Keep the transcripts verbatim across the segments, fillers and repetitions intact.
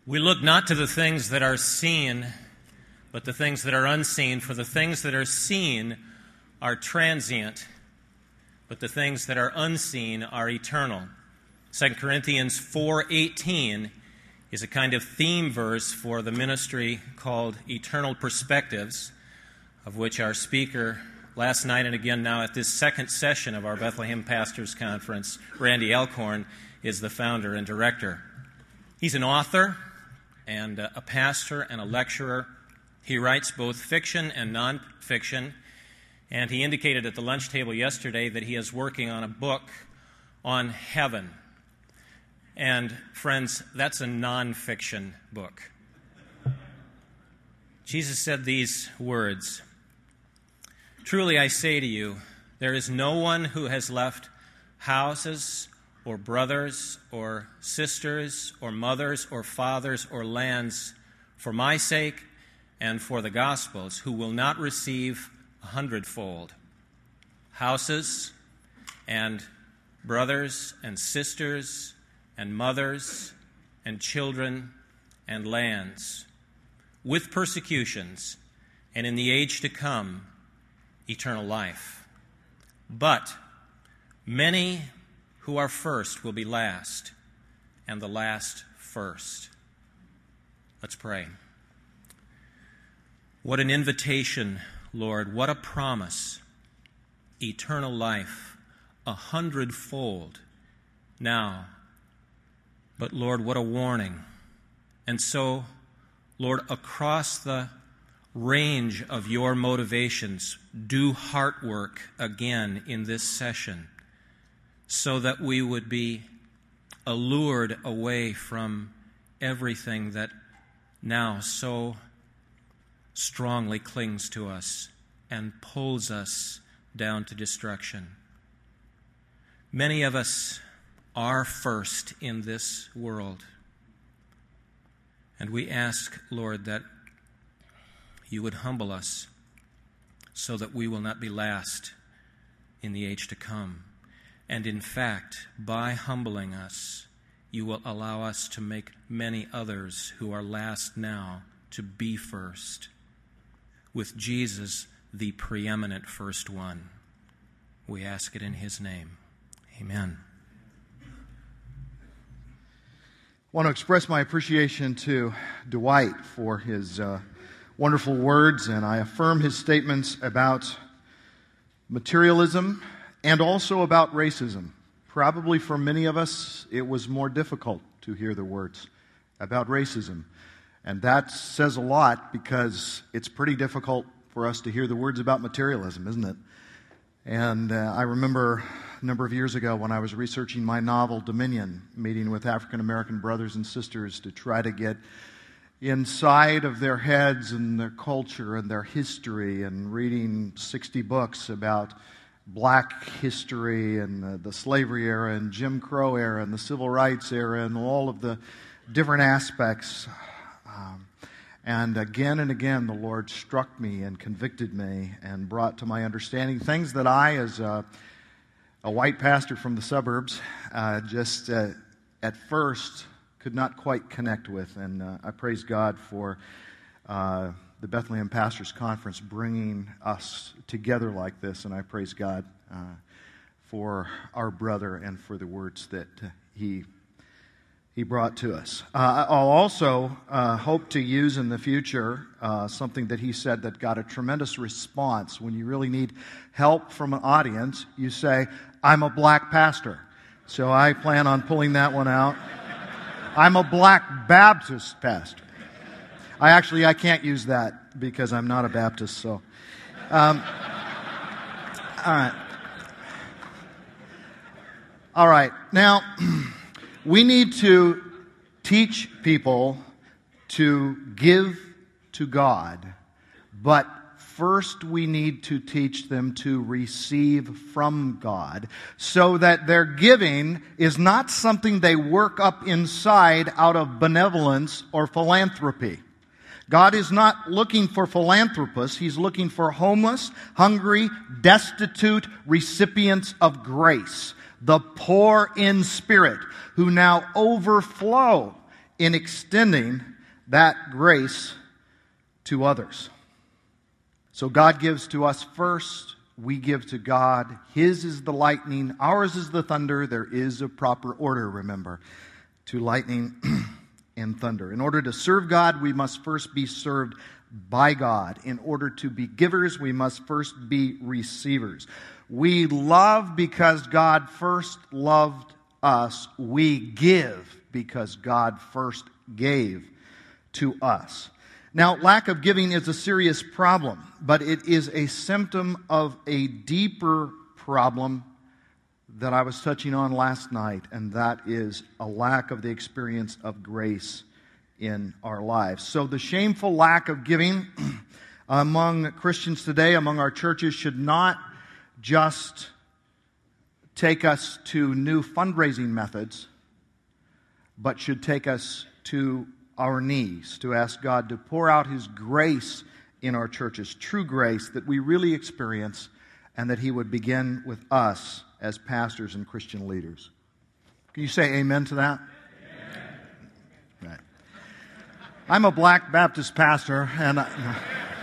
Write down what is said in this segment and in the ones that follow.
We look not to the things that are seen, but the things that are unseen. For the things that are seen are transient, but the things that are unseen are eternal. Second Corinthians four eighteen is a kind of theme verse for the ministry called Eternal Perspectives, of which our speaker last night and again now at this second session of our Bethlehem Pastors Conference, Randy Elkhorn, is the founder and director. He's an author and a pastor and a lecturer. He writes both fiction and nonfiction, and he indicated at the lunch table yesterday that he is working on a book on heaven. And friends, that's a nonfiction book. Jesus said these words, "Truly I say to you, there is no one who has left houses or brothers or sisters or mothers or fathers or lands for my sake and for the gospel's who will not receive a hundredfold. Houses and brothers and sisters and mothers and children and lands, with persecutions, and in the age to come, eternal life. But many who are first will be last, and the last first." Let's pray. What an invitation, Lord. What a promise. Eternal life, a hundredfold now. But Lord, what a warning. And so, Lord, across the range of your motivations, do heart work again in this session, so that we would be allured away from everything that now so strongly clings to us and pulls us down to destruction. Many of us are first in this world, and we ask, Lord, that you would humble us so that we will not be last in the age to come. And in fact, by humbling us, you will allow us to make many others who are last now to be first, with Jesus, the preeminent first one. We ask it in his name. Amen. I want to express my appreciation to Dwight for his uh, wonderful words, and I affirm his statements about materialism and also about racism. Probably for many of us, it was more difficult to hear the words about racism. And that says a lot, because it's pretty difficult for us to hear the words about materialism, isn't it? And uh, I remember a number of years ago when I was researching my novel, Dominion, meeting with African American brothers and sisters to try to get inside of their heads and their culture and their history, and reading sixty books about black history and the, the slavery era and Jim Crow era and the civil rights era and all of the different aspects. Um, and again and again, the Lord struck me and convicted me and brought to my understanding things that I, as a, a white pastor from the suburbs, uh, just uh, at first could not quite connect with. And uh, I praise God for uh, the Bethlehem Pastors Conference bringing us together like this, and I praise God uh, for our brother and for the words that uh, he he brought to us. Uh, I'll also uh, hope to use in the future uh, something that he said that got a tremendous response. When you really need help from an audience, you say, "I'm a black pastor." So I plan on pulling that one out. I'm a black Baptist pastor. I actually, I can't use that because I'm not a Baptist, so. Um, all right. All right. Now, we need to teach people to give to God, but first we need to teach them to receive from God, so that their giving is not something they work up inside out of benevolence or philanthropy. God is not looking for philanthropists. He's looking for homeless, hungry, destitute recipients of grace, the poor in spirit, who now overflow in extending that grace to others. So God gives to us first, we give to God. His is the lightning, ours is the thunder. There is a proper order, remember, to lightning and thunder. In order to serve God, we must first be served by God. In order to be givers, we must first be receivers. We love because God first loved us. We give because God first gave to us. Now, lack of giving is a serious problem, but it is a symptom of a deeper problem that I was touching on last night, and that is a lack of the experience of grace in our lives. So the shameful lack of giving among Christians today, among our churches, should not just take us to new fundraising methods, but should take us to our knees to ask God to pour out His grace in our churches, true grace that we really experience, and that He would begin with us as pastors and Christian leaders. Can you say amen to that? Amen. Right. I'm a black Baptist pastor, and I,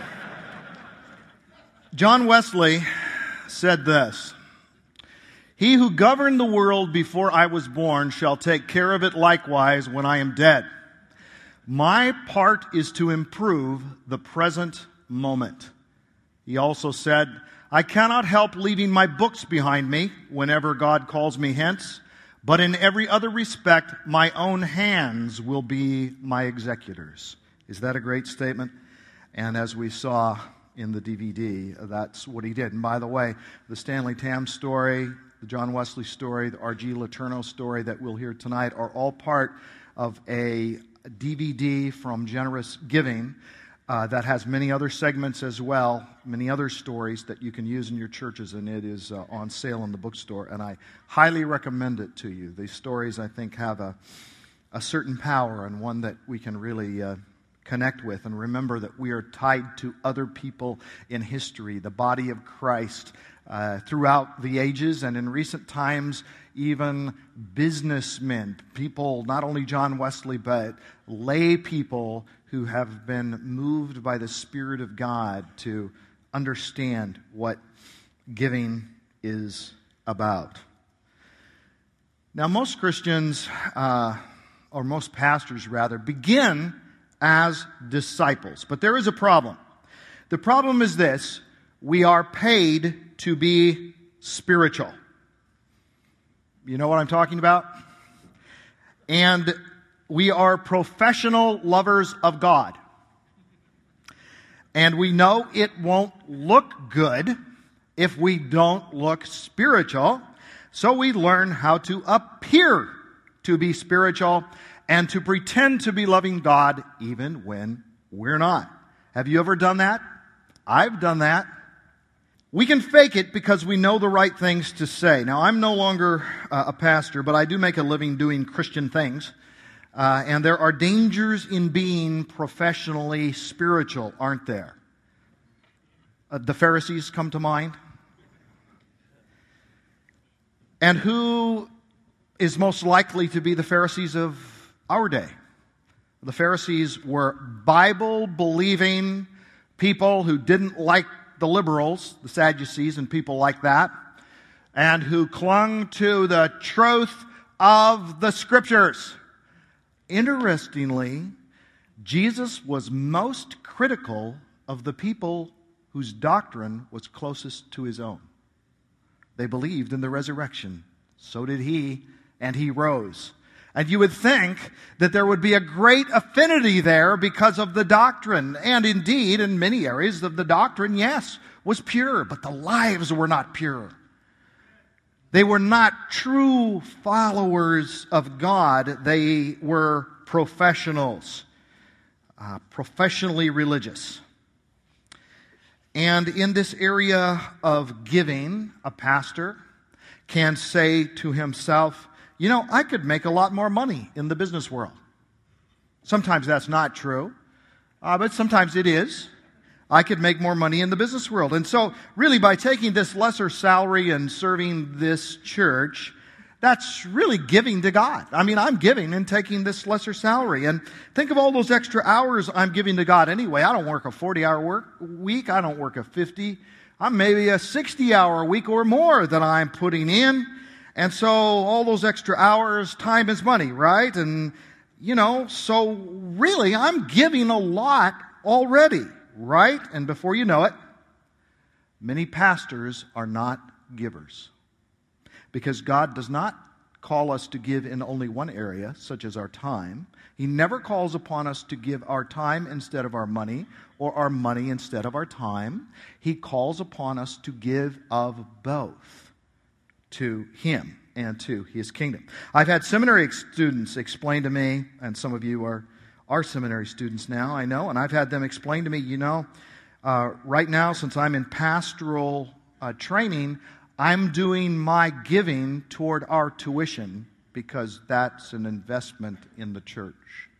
John Wesley said this: "He who governed the world before I was born shall take care of it likewise when I am dead. My part is to improve the present moment." He also said, "I cannot help leaving my books behind me whenever God calls me hence, but in every other respect, my own hands will be my executors." Is that a great statement? And as we saw in the D V D, that's what he did. And by the way, the Stanley Tam story, the John Wesley story, the R G Letourneau story that we'll hear tonight are all part of a D V D from Generous Giving uh, that has many other segments as well, many other stories that you can use in your churches, and it is uh, on sale in the bookstore, and I highly recommend it to you. These stories, I think, have a, a certain power, and one that we can really uh, connect with, and remember that we are tied to other people in history, the body of Christ, uh, throughout the ages, and in recent times, even businessmen, people, not only John Wesley, but lay people who have been moved by the Spirit of God to understand what giving is about. Now, most Christians, uh, or most pastors rather, begin as disciples. But there is a problem. The problem is this: we are paid to be spiritual. You know what I'm talking about? And we are professional lovers of God. And we know it won't look good if we don't look spiritual. So we learn how to appear to be spiritual and to pretend to be loving God even when we're not. Have you ever done that? I've done that. We can fake it because we know the right things to say. Now, I'm no longer uh, a pastor, but I do make a living doing Christian things. Uh, and there are dangers in being professionally spiritual, aren't there? Uh, the Pharisees come to mind. And who is most likely to be the Pharisees of our day? The Pharisees were Bible-believing people who didn't like the liberals, the Sadducees, and people like that, and who clung to the truth of the Scriptures. Interestingly, Jesus was most critical of the people whose doctrine was closest to his own. They believed in the resurrection. So did he, and he rose. And you would think that there would be a great affinity there because of the doctrine. And indeed, in many areas of the doctrine, yes, was pure, but the lives were not pure. They were not true followers of God. They were professionals, uh, professionally religious. And in this area of giving, a pastor can say to himself, you know, I could make a lot more money in the business world. Sometimes that's not true, uh, but sometimes it is. I could make more money in the business world. And so, really, by taking this lesser salary and serving this church, that's really giving to God. I mean, I'm giving and taking this lesser salary. And think of all those extra hours I'm giving to God anyway. I don't work a forty-hour work week. I don't work a fifty. I'm maybe a sixty-hour week or more that I'm putting in. And so all those extra hours, time is money, right? And, you know, so really I'm giving a lot already, right? And before you know it, many pastors are not givers. Because God does not call us to give in only one area, such as our time. He never calls upon us to give our time instead of our money, or our money instead of our time. He calls upon us to give of both to Him and to His kingdom. I've had seminary students explain to me, and some of you are, are seminary students now, I know, and I've had them explain to me, you know, uh, right now, since I'm in pastoral uh, training, I'm doing my giving toward our tuition because that's an investment in the church.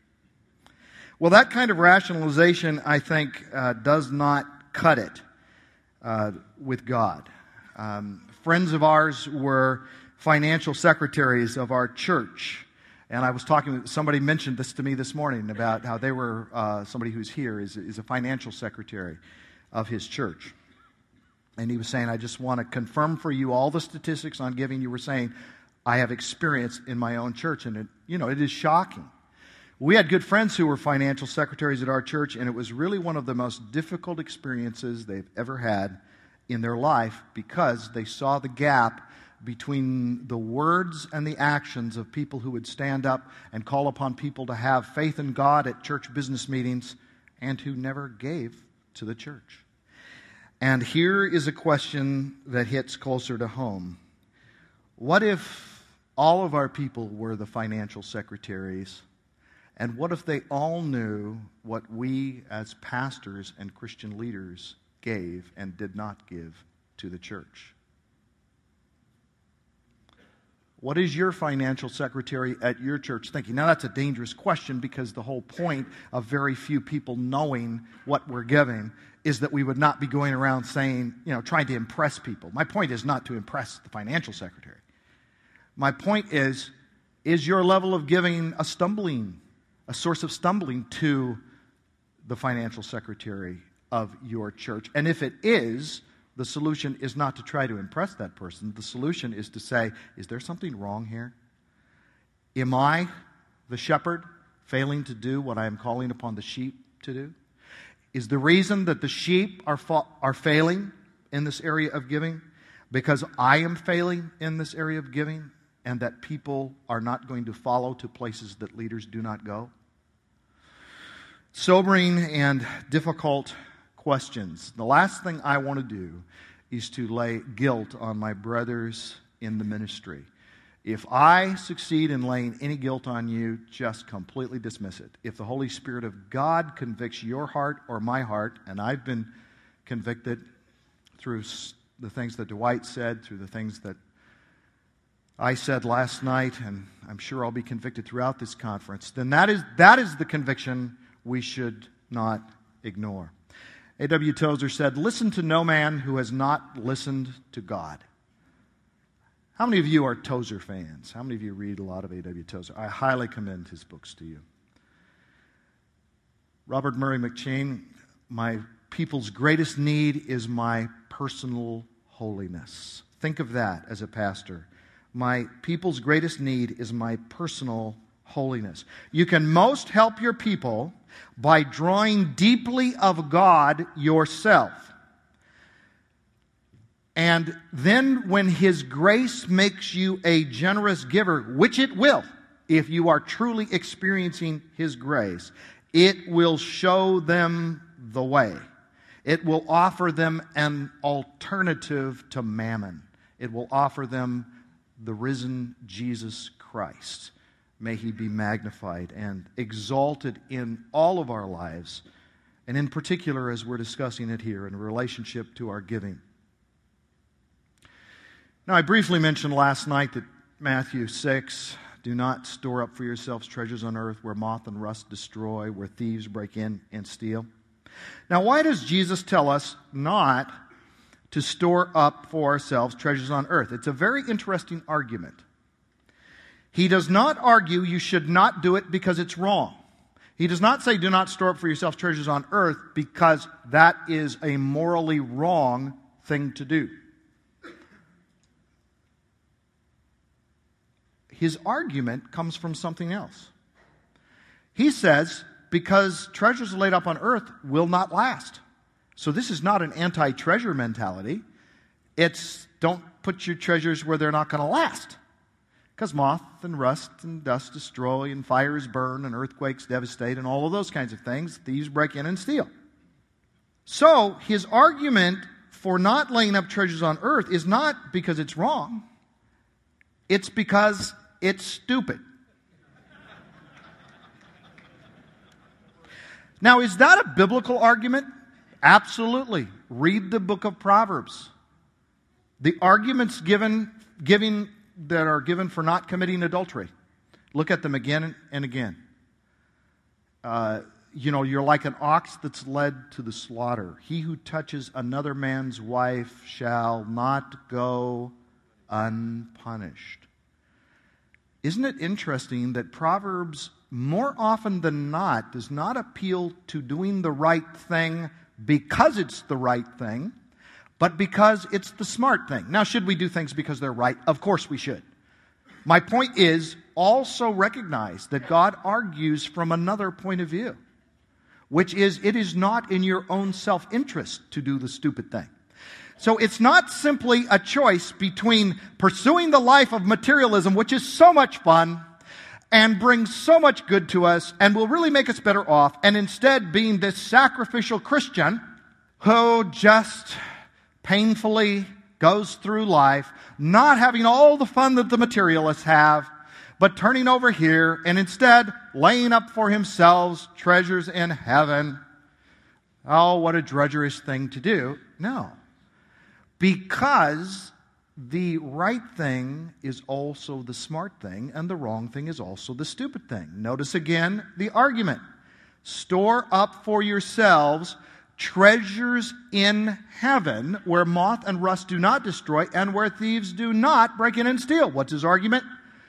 Well, that kind of rationalization, I think, uh, does not cut it uh, with God. Um, friends of ours were financial secretaries of our church. And I was talking, somebody mentioned this to me this morning about how they were, uh, somebody who's here is, is a financial secretary of his church. And he was saying, I just want to confirm for you all the statistics on giving you were saying I have experienced in my own church. And, it, you know, it is shocking. We had good friends who were financial secretaries at our church, and it was really one of the most difficult experiences they've ever had in their life because they saw the gap between the words and the actions of people who would stand up and call upon people to have faith in God at church business meetings and who never gave to the church. And here is a question that hits closer to home. What if all of our people were the financial secretaries? And what if they all knew what we as pastors and Christian leaders gave and did not give to the church? What is your financial secretary at your church thinking? Now, that's a dangerous question because the whole point of very few people knowing what we're giving is that we would not be going around saying, you know, trying to impress people. My point is not to impress the financial secretary. My point is, is your level of giving a stumbling, a source of stumbling to the financial secretary of your church? And if it is, the solution is not to try to impress that person. The solution is to say, is there something wrong here? Am I, the shepherd, failing to do what I am calling upon the sheep to do? Is the reason that the sheep are fa- are failing in this area of giving because I am failing in this area of giving and that people are not going to follow to places that leaders do not go? Sobering and difficult questions. The last thing I want to do is to lay guilt on my brothers in the ministry. If I succeed in laying any guilt on you, just completely dismiss it. If the Holy Spirit of God convicts your heart or my heart, and I've been convicted through the things that Dwight said, through the things that I said last night, and I'm sure I'll be convicted throughout this conference, then that is, that is the conviction we should not ignore. A W Tozer said, "Listen to no man who has not listened to God." How many of you are Tozer fans? How many of you read a lot of A W Tozer? I highly commend his books to you. Robert Murray McCheyne, my people's greatest need is my personal holiness. Think of that as a pastor. My people's greatest need is my personal holiness. You can most help your people by drawing deeply of God yourself. And then when His grace makes you a generous giver, which it will, if you are truly experiencing His grace, it will show them the way. It will offer them an alternative to mammon. It will offer them the risen Jesus Christ. May He be magnified and exalted in all of our lives, and in particular as we're discussing it here in relationship to our giving. Now, I briefly mentioned last night that Matthew six, do not store up for yourselves treasures on earth where moth and rust destroy, where thieves break in and steal. Now, why does Jesus tell us not to store up for ourselves treasures on earth? It's a very interesting argument. He does not argue you should not do it because it's wrong. He does not say do not store up for yourself treasures on earth because that is a morally wrong thing to do. His argument comes from something else. He says, because treasures laid up on earth will not last. So this is not an anti-treasure mentality. It's don't put your treasures where they're not going to last. Because moth and rust and dust destroy and fires burn and earthquakes devastate and all of those kinds of things. Thieves break in and steal. So his argument for not laying up treasures on earth is not because it's wrong. It's because it's stupid. Now, is that a biblical argument? Absolutely. Read the book of Proverbs. The arguments given, giving, that are given for not committing adultery. Look at them again and again. Uh, you know, you're like an ox that's led to the slaughter. He who touches another man's wife shall not go unpunished. Isn't it interesting that Proverbs, more often than not, does not appeal to doing the right thing because it's the right thing, but because it's the smart thing. Now, should we do things because they're right? Of course we should. My point is, also recognize that God argues from another point of view, which is it is not in your own self-interest to do the stupid thing. So it's not simply a choice between pursuing the life of materialism, which is so much fun and brings so much good to us and will really make us better off, and instead being this sacrificial Christian who just painfully goes through life, not having all the fun that the materialists have, but turning over here and instead laying up for himself treasures in heaven. Oh, what a drudgerous thing to do. No. Because the right thing is also the smart thing, and the wrong thing is also the stupid thing. Notice again the argument. Store up for yourselves treasures in heaven, where moth and rust do not destroy, and where thieves do not break in and steal. What's his argument?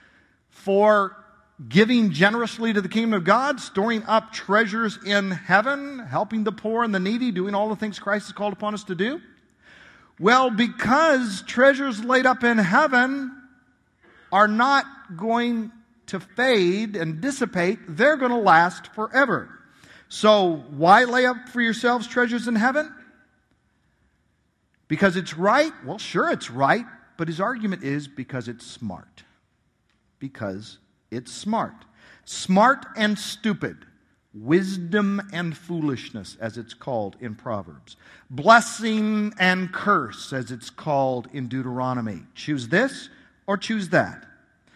For giving generously to the kingdom of God, storing up treasures in heaven, helping the poor and the needy, doing all the things Christ has called upon us to do. Well, because treasures laid up in heaven are not going to fade and dissipate, they're going to last forever. So why lay up for yourselves treasures in heaven? Because it's right? Well, sure it's right, but his argument is because it's smart. Because it's smart. Smart and stupid. Wisdom and foolishness, as it's called in Proverbs. Blessing and curse, as it's called in Deuteronomy. Choose this or choose that.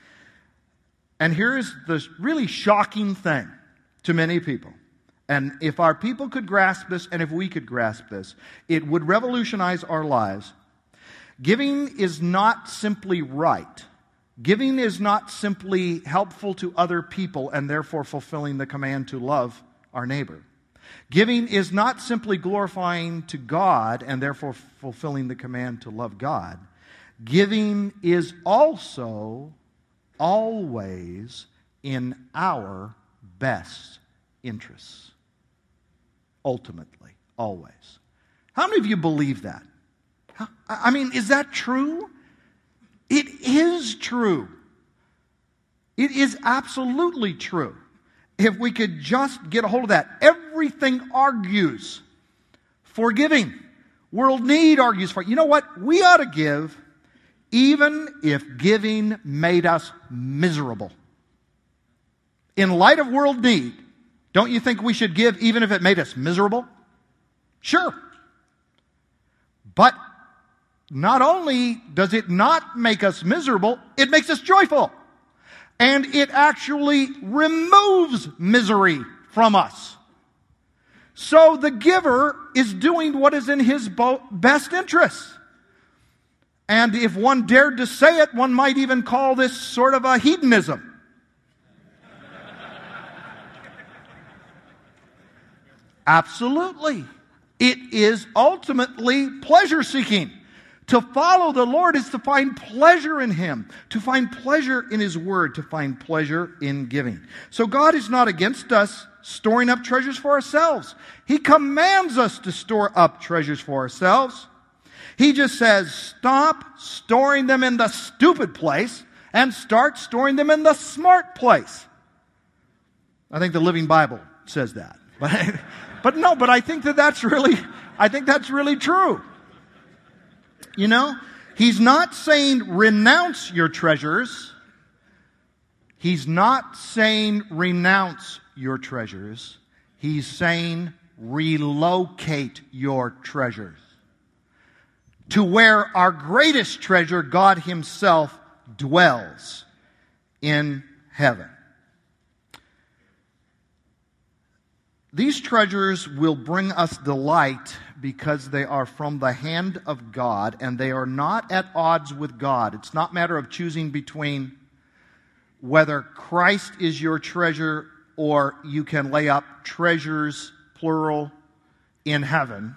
And here is the really shocking thing to many people. And if our people could grasp this, and if we could grasp this, it would revolutionize our lives. Giving is not simply right. Giving is not simply helpful to other people and therefore fulfilling the command to love our neighbor. Giving is not simply glorifying to God and therefore fulfilling the command to love God. Giving is also always in our best interests. Ultimately, always. How many of you believe that? I mean, is that true? It is true. It is absolutely true. If we could just get a hold of that. Everything argues for giving. World need argues for it. You know what? We ought to give even if giving made us miserable. In light of world need, don't you think we should give even if it made us miserable? Sure. But not only does it not make us miserable, it makes us joyful. And it actually removes misery from us. So the giver is doing what is in his best interest. And if one dared to say it, one might even call this sort of a hedonism. Absolutely. It is ultimately pleasure-seeking To follow the Lord is to find pleasure in Him, to find pleasure in His Word, to find pleasure in giving. So God is not against us storing up treasures for ourselves. He commands us to store up treasures for ourselves. He just says, stop storing them in the stupid place and start storing them in the smart place. I think the Living Bible says that. But, but no, but I think that that's really, I think that's really true. You know, He's not saying renounce your treasures. He's not saying renounce your treasures. He's saying relocate your treasures to where our greatest treasure, God Himself, dwells, in heaven. These treasures will bring us delight because they are from the hand of God and they are not at odds with God. It's not a matter of choosing between whether Christ is your treasure or you can lay up treasures, plural, in heaven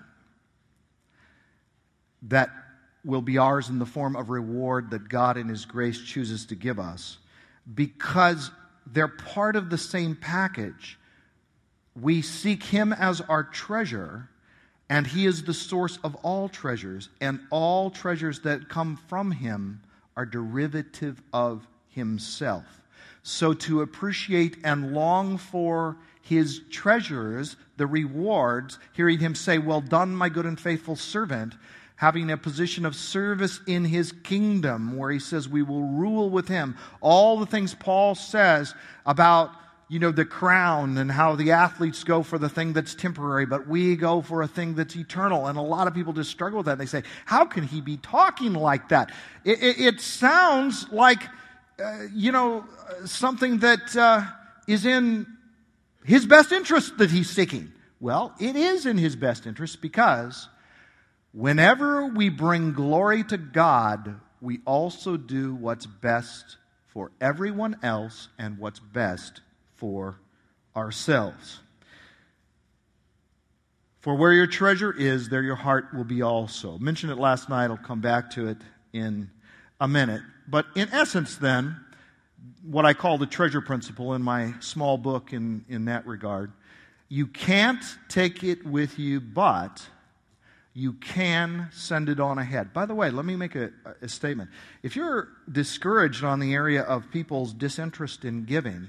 that will be ours in the form of reward that God in His grace chooses to give us, because they're part of the same package. We seek Him as our treasure, and He is the source of all treasures, and all treasures that come from Him are derivative of Himself. So to appreciate and long for His treasures, the rewards, hearing Him say, "Well done, my good and faithful servant," having a position of service in His kingdom where He says we will rule with Him. All the things Paul says about, you know, the crown and how the athletes go for the thing that's temporary, but we go for a thing that's eternal. And a lot of people just struggle with that. They say, how can he be talking like that? It, it, it sounds like, uh, you know, something that uh, is in his best interest that he's seeking. Well, it is in his best interest, because whenever we bring glory to God, we also do what's best for everyone else and what's best for ourselves. For where your treasure is, there your heart will be also. I mentioned it last night. I'll come back to it in a minute. But in essence then, what I call the treasure principle in my small book in, in that regard, you can't take it with you, but you can send it on ahead. By the way, let me make a, a statement. If you're discouraged on the area of people's disinterest in giving,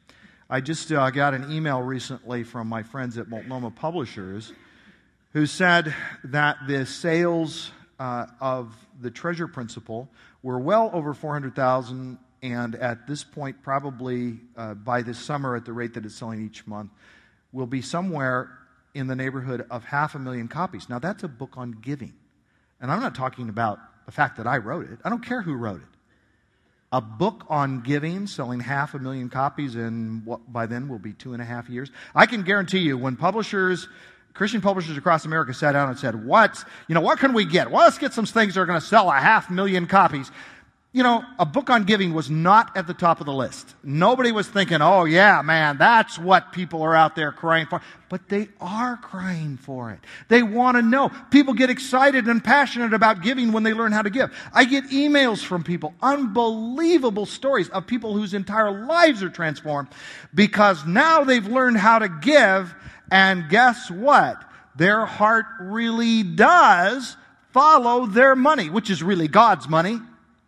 I just uh, got an email recently from my friends at Multnomah Publishers who said that the sales uh, of the treasure principle were well over four hundred thousand, and at this point, probably uh, by this summer at the rate that it's selling each month, will be somewhere in the neighborhood of half a million copies. Now, that's a book on giving. And I'm not talking about the fact that I wrote it. I don't care who wrote it. A book on giving, selling half a million copies in what by then will be two and a half years. I can guarantee you, when publishers, Christian publishers across America sat down and said, what, you know, what can we get? Well, let's get some things that are going to sell a half million copies. You know, a book on giving was not at the top of the list. Nobody was thinking, oh yeah, man, that's what people are out there crying for. But they are crying for it. They want to know. People get excited and passionate about giving when they learn how to give. I get emails from people, unbelievable stories of people whose entire lives are transformed because now they've learned how to give, and guess what? Their heart really does follow their money, which is really God's money.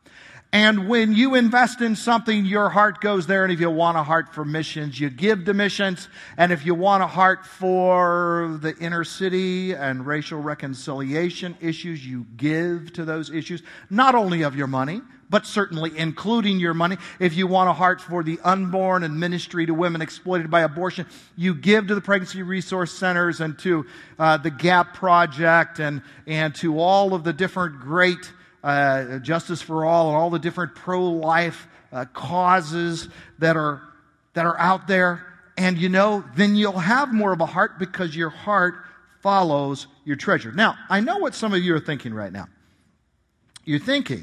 And when you invest in something, your heart goes there. And if you want a heart for missions, you give to missions. And if you want a heart for the inner city and racial reconciliation issues, you give to those issues. Not only of your money, but certainly including your money. If you want a heart for the unborn and ministry to women exploited by abortion, you give to the pregnancy resource centers and to uh, the GAP Project and, and to all of the different great Uh, Justice for All and all the different pro-life uh, causes that are that are out there. And you know, then you'll have more of a heart because your heart follows your treasure. Now, I know what some of you are thinking right now. You're thinking,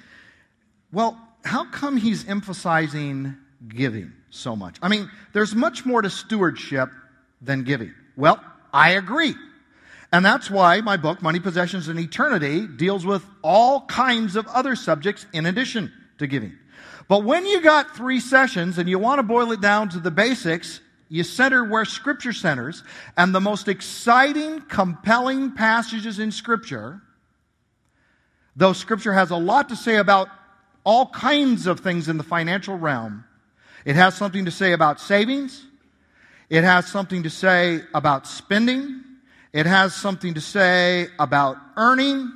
well, how come he's emphasizing giving so much? I mean, there's much more to stewardship than giving. Well, I agree. And that's why my book, Money, Possessions, and Eternity, deals with all kinds of other subjects in addition to giving. But when you got three sessions and you want to boil it down to the basics, you center where Scripture centers, and the most exciting, compelling passages in Scripture, though Scripture has a lot to say about all kinds of things in the financial realm, it has something to say about savings, it has something to say about spending, it has something to say about earning,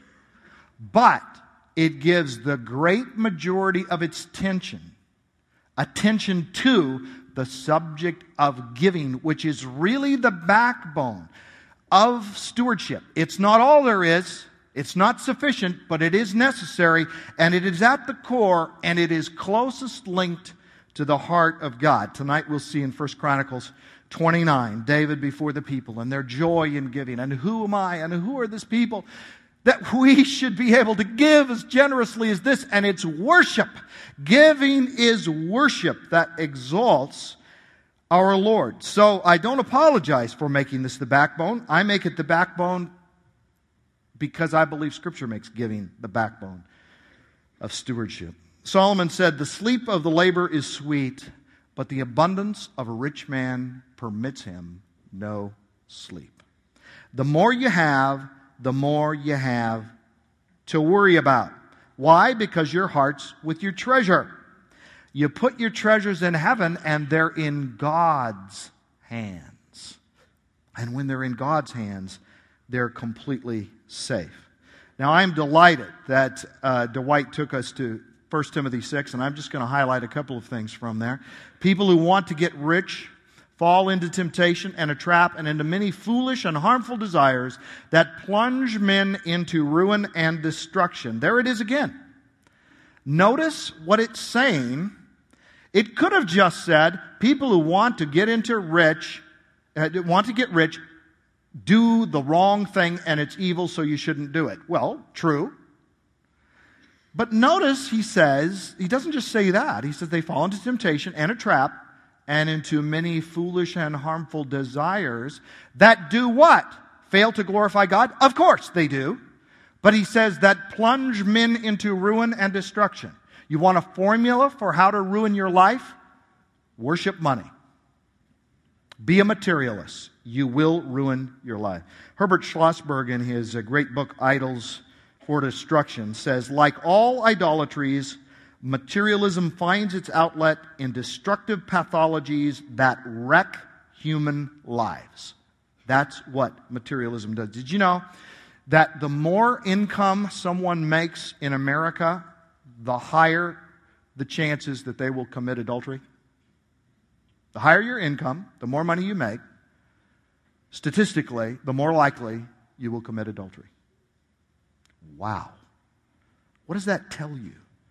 but it gives the great majority of its attention, attention to the subject of giving, which is really the backbone of stewardship. It's not all there is, it's not sufficient, but it is necessary, and it is at the core, and it is closest linked to the heart of God. Tonight we'll see in First Chronicles twenty-nine, David before the people and their joy in giving. And who am I and who are this people that we should be able to give as generously as this? And it's worship. Giving is worship that exalts our Lord. So I don't apologize for making this the backbone. I make it the backbone because I believe Scripture makes giving the backbone of stewardship. Solomon said, "The sleep of the labor is sweet, but the abundance of a rich man permits him no sleep." The more you have, the more you have to worry about. Why? Because your heart's with your treasure. You put your treasures in heaven, and they're in God's hands. And when they're in God's hands, they're completely safe. Now, I'm delighted that uh, Dwight took us to First Timothy six, and I'm just going to highlight a couple of things from there. People who want to get rich fall into temptation and a trap and into many foolish and harmful desires that plunge men into ruin and destruction. There it is again. Notice what it's saying. It could have just said, people who want to get into rich, uh, want to get rich, do the wrong thing and it's evil, so you shouldn't do it. Well, true. But notice he says, he doesn't just say that. He says they fall into temptation and a trap and into many foolish and harmful desires that do what? Fail to glorify God? Of course they do. But he says that plunge men into ruin and destruction. You want a formula for how to ruin your life? Worship money. Be a materialist. You will ruin your life. Herbert Schlossberg, in his great book, Idols for Destruction, says, like all idolatries, materialism finds its outlet in destructive pathologies that wreck human lives. That's what materialism does. Did you know that the more income someone makes in America, the higher the chances that they will commit adultery? The higher your income, the more money you make, statistically, the more likely you will commit adultery. Wow. What does that tell you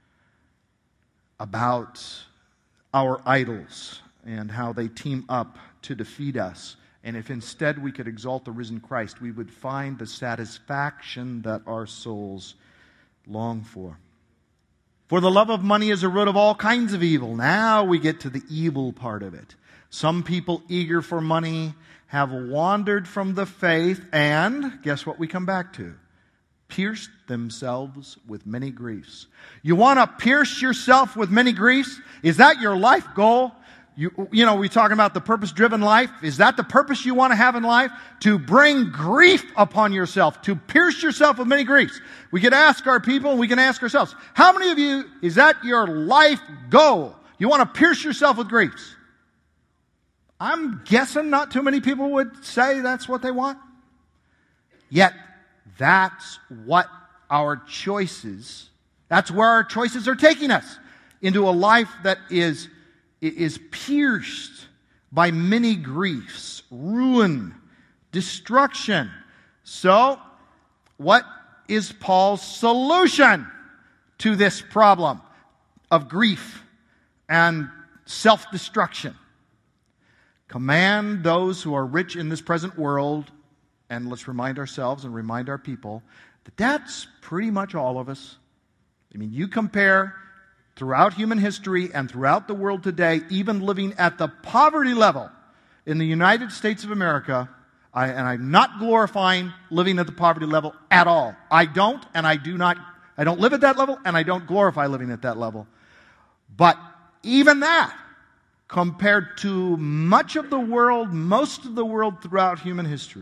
about our idols and how they team up to defeat us? And if instead we could exalt the risen Christ, we would find the satisfaction that our souls long for. For the love of money is a root of all kinds of evil. Now we get to the evil part of it. Some people eager for money have wandered from the faith and, guess what we come back to? Pierced themselves with many griefs. You want to pierce yourself with many griefs? Is that your life goal? You, you know, we're talking about the purpose-driven life. Is that the purpose you want to have in life? To bring grief upon yourself, to pierce yourself with many griefs. We can ask our people, and we can ask ourselves, how many of you, is that your life goal? You want to pierce yourself with griefs? I'm guessing not too many people would say that's what they want. Yet, that's what our choices, that's where our choices are taking us, into a life that is, is pierced by many griefs, ruin, destruction. So, what is Paul's solution to this problem of grief and self-destruction? Command those who are rich in this present world, and let's remind ourselves and remind our people that that's pretty much all of us. I mean, you compare throughout human history and throughout the world today, even living at the poverty level in the United States of America, I, and I'm not glorifying living at the poverty level at all. I don't, and I do not, I don't live at that level, and I don't glorify living at that level. But even that, compared to much of the world, most of the world throughout human history,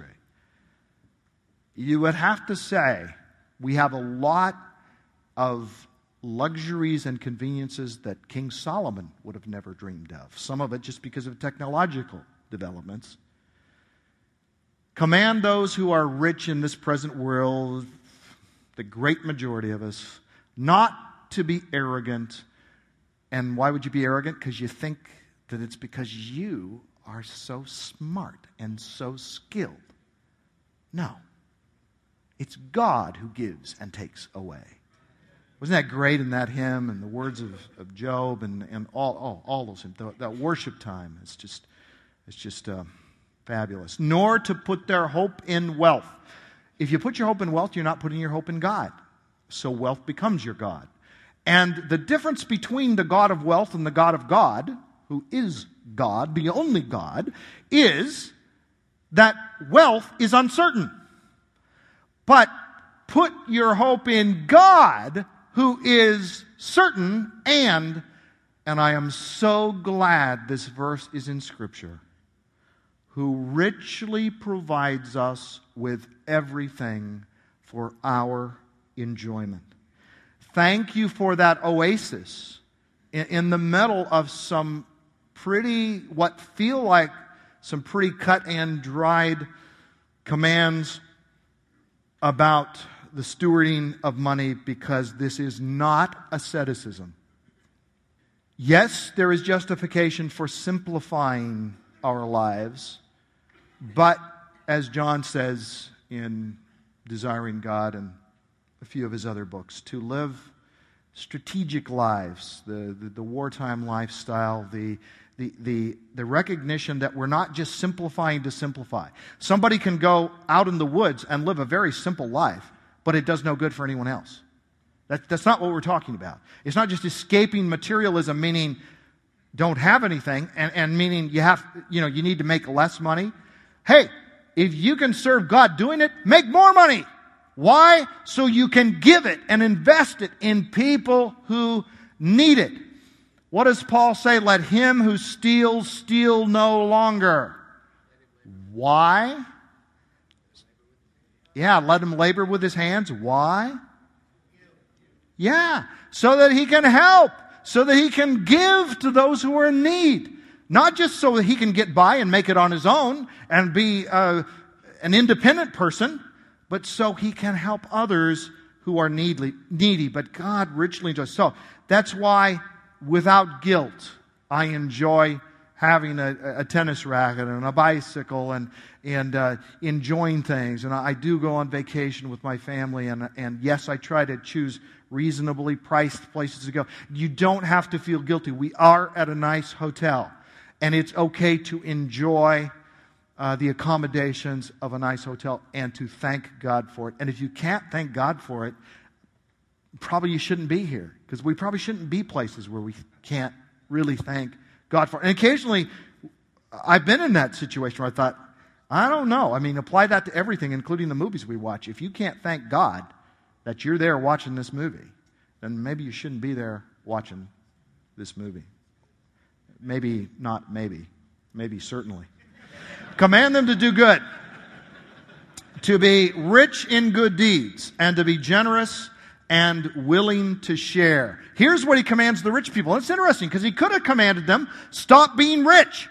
you would have to say we have a lot of luxuries and conveniences that King Solomon would have never dreamed of. Some of it just because of technological developments. Command those who are rich in this present world, the great majority of us, not to be arrogant. And why would you be arrogant? Because you think that it's because you are so smart and so skilled. No. It's God who gives and takes away. Wasn't that great in that hymn and the words of, of Job and, and all, all, all those hymns? That, that worship time is just, it's just uh, fabulous. Nor to put their hope in wealth. If you put your hope in wealth, you're not putting your hope in God. So wealth becomes your God. And the difference between the God of wealth and the God of God, who is God, the only God, is that wealth is uncertain. But put your hope in God, who is certain, and, and I am so glad this verse is in Scripture, who richly provides us with everything for our enjoyment. Thank you for that oasis in, in the middle of some pretty, what feel like some pretty cut and dried commands about the stewarding of money, because this is not asceticism. Yes, there is justification for simplifying our lives, but as John says in Desiring God and a few of his other books, to live strategic lives, the, the, the wartime lifestyle, the The, the, the recognition that we're not just simplifying to simplify. Somebody can go out in the woods and live a very simple life, but it does no good for anyone else. That, that's not what we're talking about. It's not just escaping materialism, meaning don't have anything, and, and meaning you have, you know, you need to make less money. Hey, if you can serve God doing it, make more money. Why? So you can give it and invest it in people who need it. What does Paul say? Let him who steals, steal no longer. Why? Yeah, let him labor with his hands. Why? Yeah, so that he can help, so that he can give to those who are in need. Not just so that he can get by and make it on his own and be uh, an independent person, but so he can help others who are needy. needy. But God richly enjoys. So that's why, without guilt, I enjoy having a, a tennis racket and a bicycle and and uh, enjoying things. And I do go on vacation with my family. And, and yes, I try to choose reasonably priced places to go. You don't have to feel guilty. We are at a nice hotel. And it's okay to enjoy uh, the accommodations of a nice hotel and to thank God for it. And if you can't thank God for it, probably you shouldn't be here, because we probably shouldn't be places where we can't really thank God for it. And occasionally, I've been in that situation where I thought, I don't know. I mean, apply that to everything, including the movies we watch. If you can't thank God that you're there watching this movie, then maybe you shouldn't be there watching this movie. Maybe not maybe. Maybe certainly. Command them to do good, to be rich in good deeds, and to be generous and willing to share. Here's what he commands the rich people. It's interesting, because he could have commanded them, stop being rich.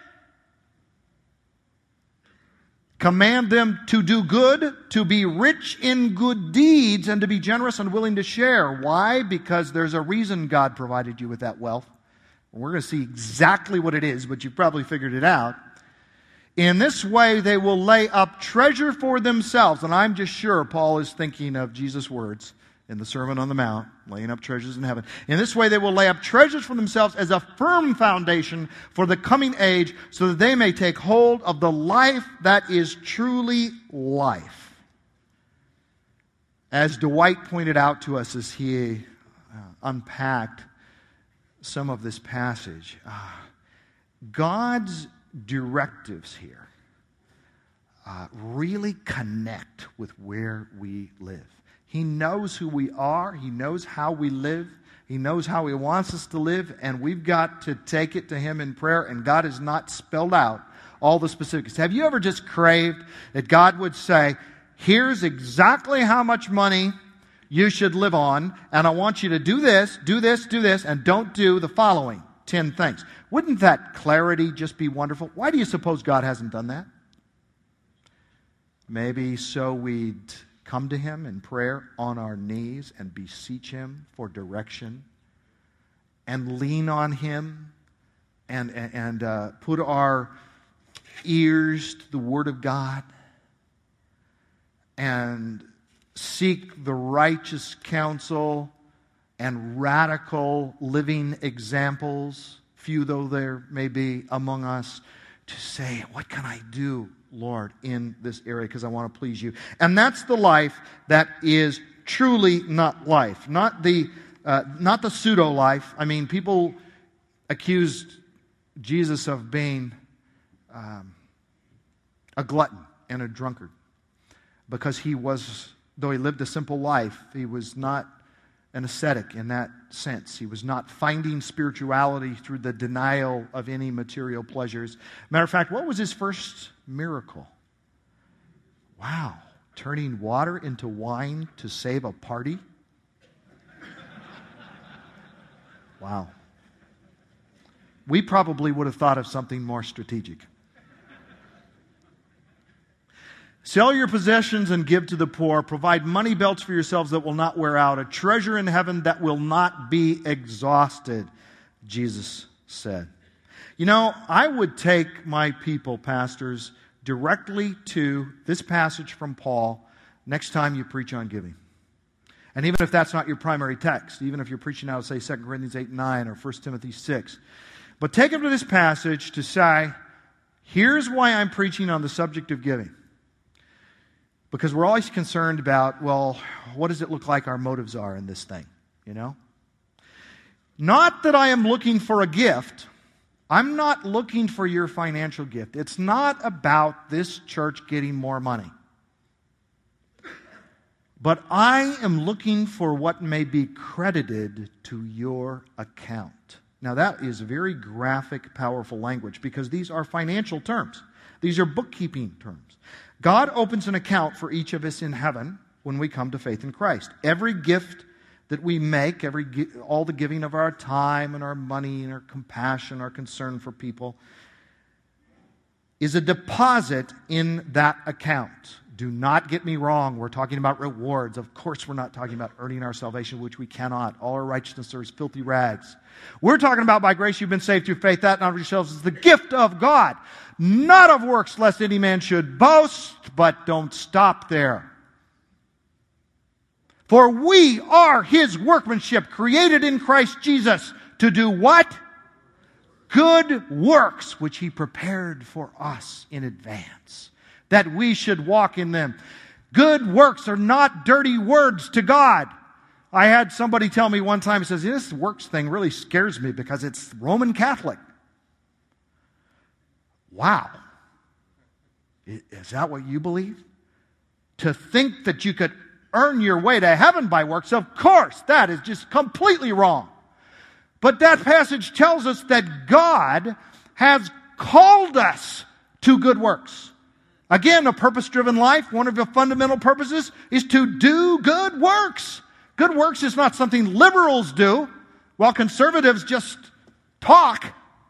Command them to do good, to be rich in good deeds, and to be generous and willing to share. Why? Because there's a reason God provided you with that wealth. We're going to see exactly what it is, but you've probably figured it out. In this way, they will lay up treasure for themselves. And I'm just sure Paul is thinking of Jesus' words in the Sermon on the Mount, laying up treasures in heaven. In this way, they will lay up treasures for themselves as a firm foundation for the coming age, so that they may take hold of the life that is truly life. As Dwight pointed out to us as he uh, unpacked some of this passage, uh, God's directives here uh, really connect with where we live. He knows who we are. He knows how we live. He knows how He wants us to live, and we've got to take it to Him in prayer, and God has not spelled out all the specifics. Have you ever just craved that God would say, here's exactly how much money you should live on, and I want you to do this, do this, do this, and don't do the following ten things. Wouldn't that clarity just be wonderful? Why do you suppose God hasn't done that? Maybe so we'd come to Him in prayer on our knees and beseech Him for direction and lean on Him and, and, and uh, put our ears to the Word of God and seek the righteous counsel and radical living examples, few though there may be among us, to say, what can I do, Lord, in this area, because I want to please You. And that's the life that is truly not life, not the uh, not the pseudo life. I mean, people accused Jesus of being um, a glutton and a drunkard because He was, though He lived a simple life, He was not an ascetic in that sense. He was not finding spirituality through the denial of any material pleasures. Matter of fact, what was His first miracle? Wow, turning water into wine to save a party? Wow. We probably would have thought of something more strategic. Sell your possessions and give to the poor. Provide money belts for yourselves that will not wear out. A treasure in heaven that will not be exhausted, Jesus said. You know, I would take my people, pastors, directly to this passage from Paul next time you preach on giving. And even if that's not your primary text, even if you're preaching out of, say, Second Corinthians eight and nine or First Timothy six. But take them to this passage to say, here's why I'm preaching on the subject of giving. Because we're always concerned about, well, what does it look like our motives are in this thing, you know? Not that I am looking for a gift. I'm not looking for your financial gift. It's not about this church getting more money. But I am looking for what may be credited to your account. Now that is very graphic, powerful language because these are financial terms. These are bookkeeping terms. God opens an account for each of us in heaven when we come to faith in Christ. Every gift that we make, every all the giving of our time and our money and our compassion, our concern for people, is a deposit in that account. Do not get me wrong. We're talking about rewards. Of course, we're not talking about earning our salvation, which we cannot. All our righteousness are as filthy rags. We're talking about by grace you've been saved through faith. That not of yourselves is the gift of God, not of works, lest any man should boast. But don't stop there. For we are His workmanship, created in Christ Jesus, to do what? Good works, which He prepared for us in advance, that we should walk in them. Good works are not dirty words to God. I had somebody tell me one time, he says, this works thing really scares me because it's Roman Catholic. Wow. Is that what you believe? To think that you could earn your way to heaven by works, of course, that is just completely wrong. But that passage tells us that God has called us to good works. Again, a purpose-driven life, one of the fundamental purposes is to do good works. Good works is not something liberals do, while conservatives just talk.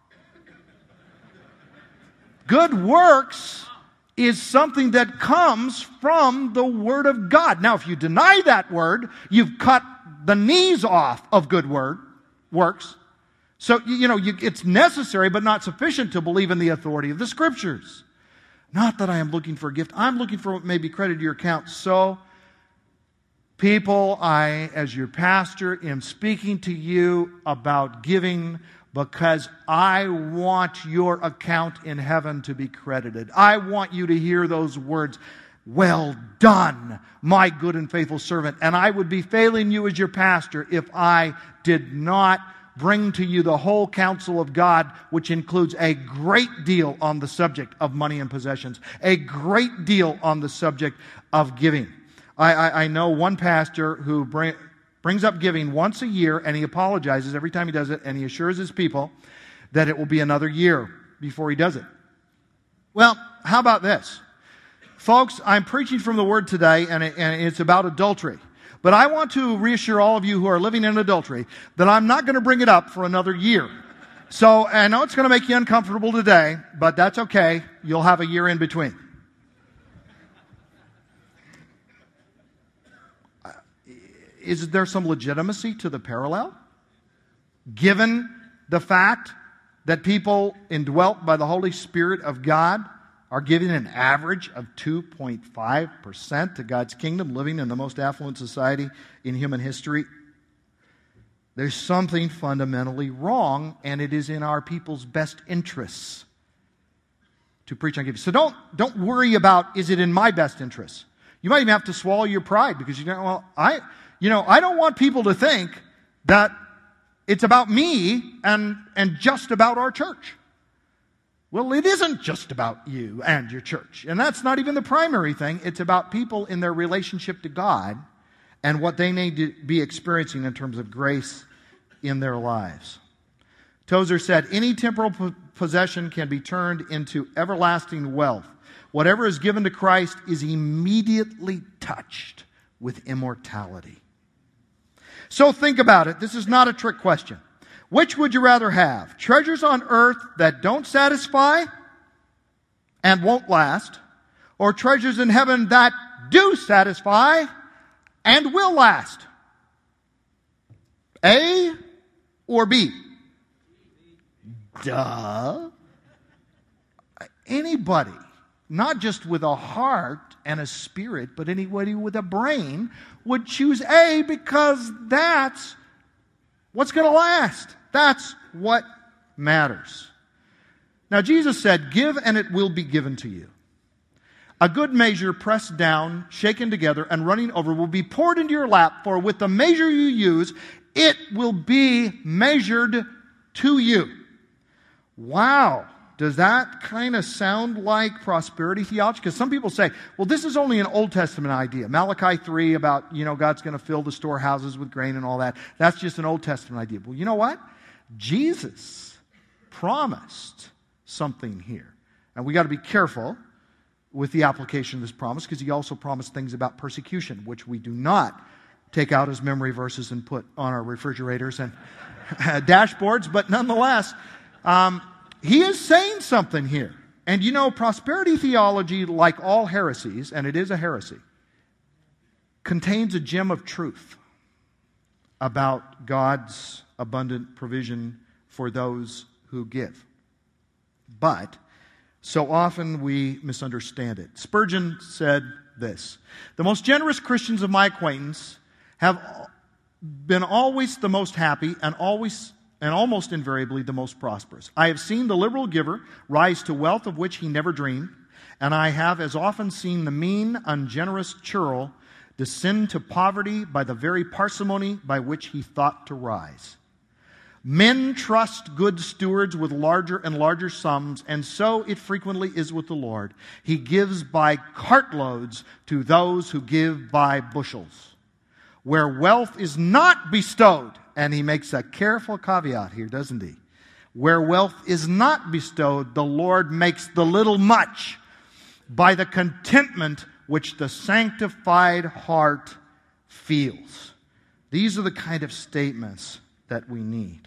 Good works is something that comes from the Word of God. Now, if you deny that Word, you've cut the knees off of good word works. So, you know, you, it's necessary but not sufficient to believe in the authority of the Scriptures. Not that I am looking for a gift. I'm looking for what may be credited to your account. So, people, I, as your pastor, am speaking to you about giving because I want your account in heaven to be credited. I want you to hear those words, well done, my good and faithful servant. And I would be failing you as your pastor if I did not bring to you the whole counsel of God, which includes a great deal on the subject of money and possessions, a great deal on the subject of giving. I, I, I know one pastor who bring, brings up giving once a year, and he apologizes every time he does it, and he assures his people that it will be another year before he does it. Well, how about this? Folks, I'm preaching from the Word today, and, it, and it's about adultery. But I want to reassure all of you who are living in adultery that I'm not going to bring it up for another year. So I know it's going to make you uncomfortable today, but that's okay. You'll have a year in between. Is there some legitimacy to the parallel? Given the fact that people indwelt by the Holy Spirit of God are giving an average of two point five percent to God's kingdom, living in the most affluent society in human history. There's something fundamentally wrong, and it is in our people's best interests to preach on giving. So don't, don't worry about, is it in my best interests? You might even have to swallow your pride because you know, well, I, you know, I don't want people to think that it's about me and, and just about our church. Well, it isn't just about you and your church. And that's not even the primary thing. It's about people in their relationship to God and what they need to be experiencing in terms of grace in their lives. Tozer said, any temporal po- possession can be turned into everlasting wealth. Whatever is given to Christ is immediately touched with immortality. So think about it. This is not a trick question. Which would you rather have? Treasures on earth that don't satisfy and won't last, or treasures in heaven that do satisfy and will last? A or B? Duh. Anybody, not just with a heart and a spirit, but anybody with a brain would choose A because that's what's going to last. That's what matters. Now, Jesus said, give and it will be given to you. A good measure pressed down, shaken together, and running over will be poured into your lap, for with the measure you use, it will be measured to you. Wow. Does that kind of sound like prosperity theology? Because some people say, well, this is only an Old Testament idea. Malachi three about, you know, God's going to fill the storehouses with grain and all that. That's just an Old Testament idea. Well, you know what? Jesus promised something here. And we got to be careful with the application of this promise because he also promised things about persecution, which we do not take out as memory verses and put on our refrigerators and dashboards. But nonetheless, um, he is saying something here. And you know, prosperity theology, like all heresies, and it is a heresy, contains a gem of truth about God's abundant provision for those who give. But so often we misunderstand it. Spurgeon said this: the most generous Christians of my acquaintance have been always the most happy and always and almost invariably the most prosperous. I have seen the liberal giver rise to wealth of which he never dreamed, and I have as often seen the mean, ungenerous churl descend to poverty by the very parsimony by which he thought to rise. Men trust good stewards with larger and larger sums, and so it frequently is with the Lord. He gives by cartloads to those who give by bushels. Where wealth is not bestowed, and he makes a careful caveat here, doesn't he? Where wealth is not bestowed, the Lord makes the little much by the contentment which the sanctified heart feels. These are the kind of statements that we need.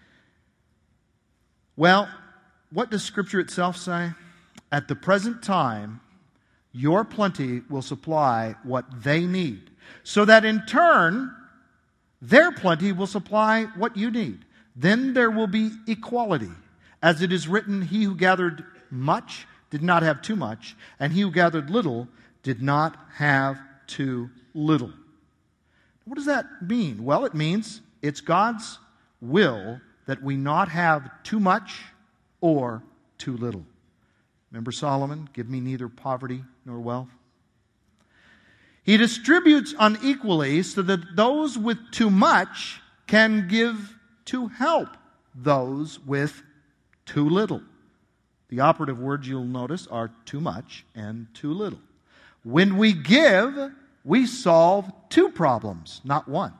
Well, what does Scripture itself say? At the present time, your plenty will supply what they need, so that in turn, their plenty will supply what you need. Then there will be equality. As it is written, he who gathered much did not have too much, and he who gathered little did not have too little. What does that mean? Well, it means it's God's will that we not have too much or too little. Remember Solomon, give me neither poverty nor wealth. He distributes unequally so that those with too much can give to help those with too little. The operative words you'll notice are too much and too little. When we give, we solve two problems, not one.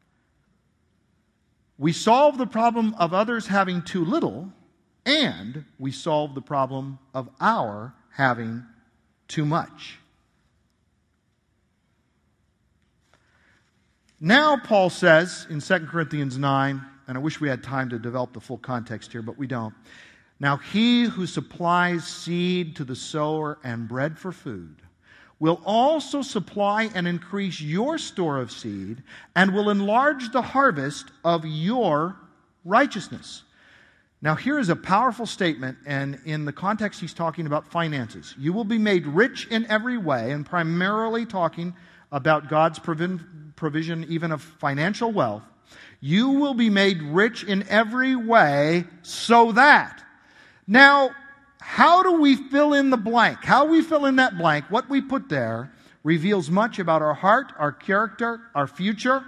We solve the problem of others having too little, and we solve the problem of our having too much. Now Paul says in Second Corinthians nine, and I wish we had time to develop the full context here, but we don't. Now he who supplies seed to the sower and bread for food will also supply and increase your store of seed and will enlarge the harvest of your righteousness. Now here is a powerful statement, and in the context he's talking about finances. You will be made rich in every way, and primarily talking about God's provision even of financial wealth. You will be made rich in every way so that. Now, how do we fill in the blank? How we fill in that blank, what we put there, reveals much about our heart, our character, our future.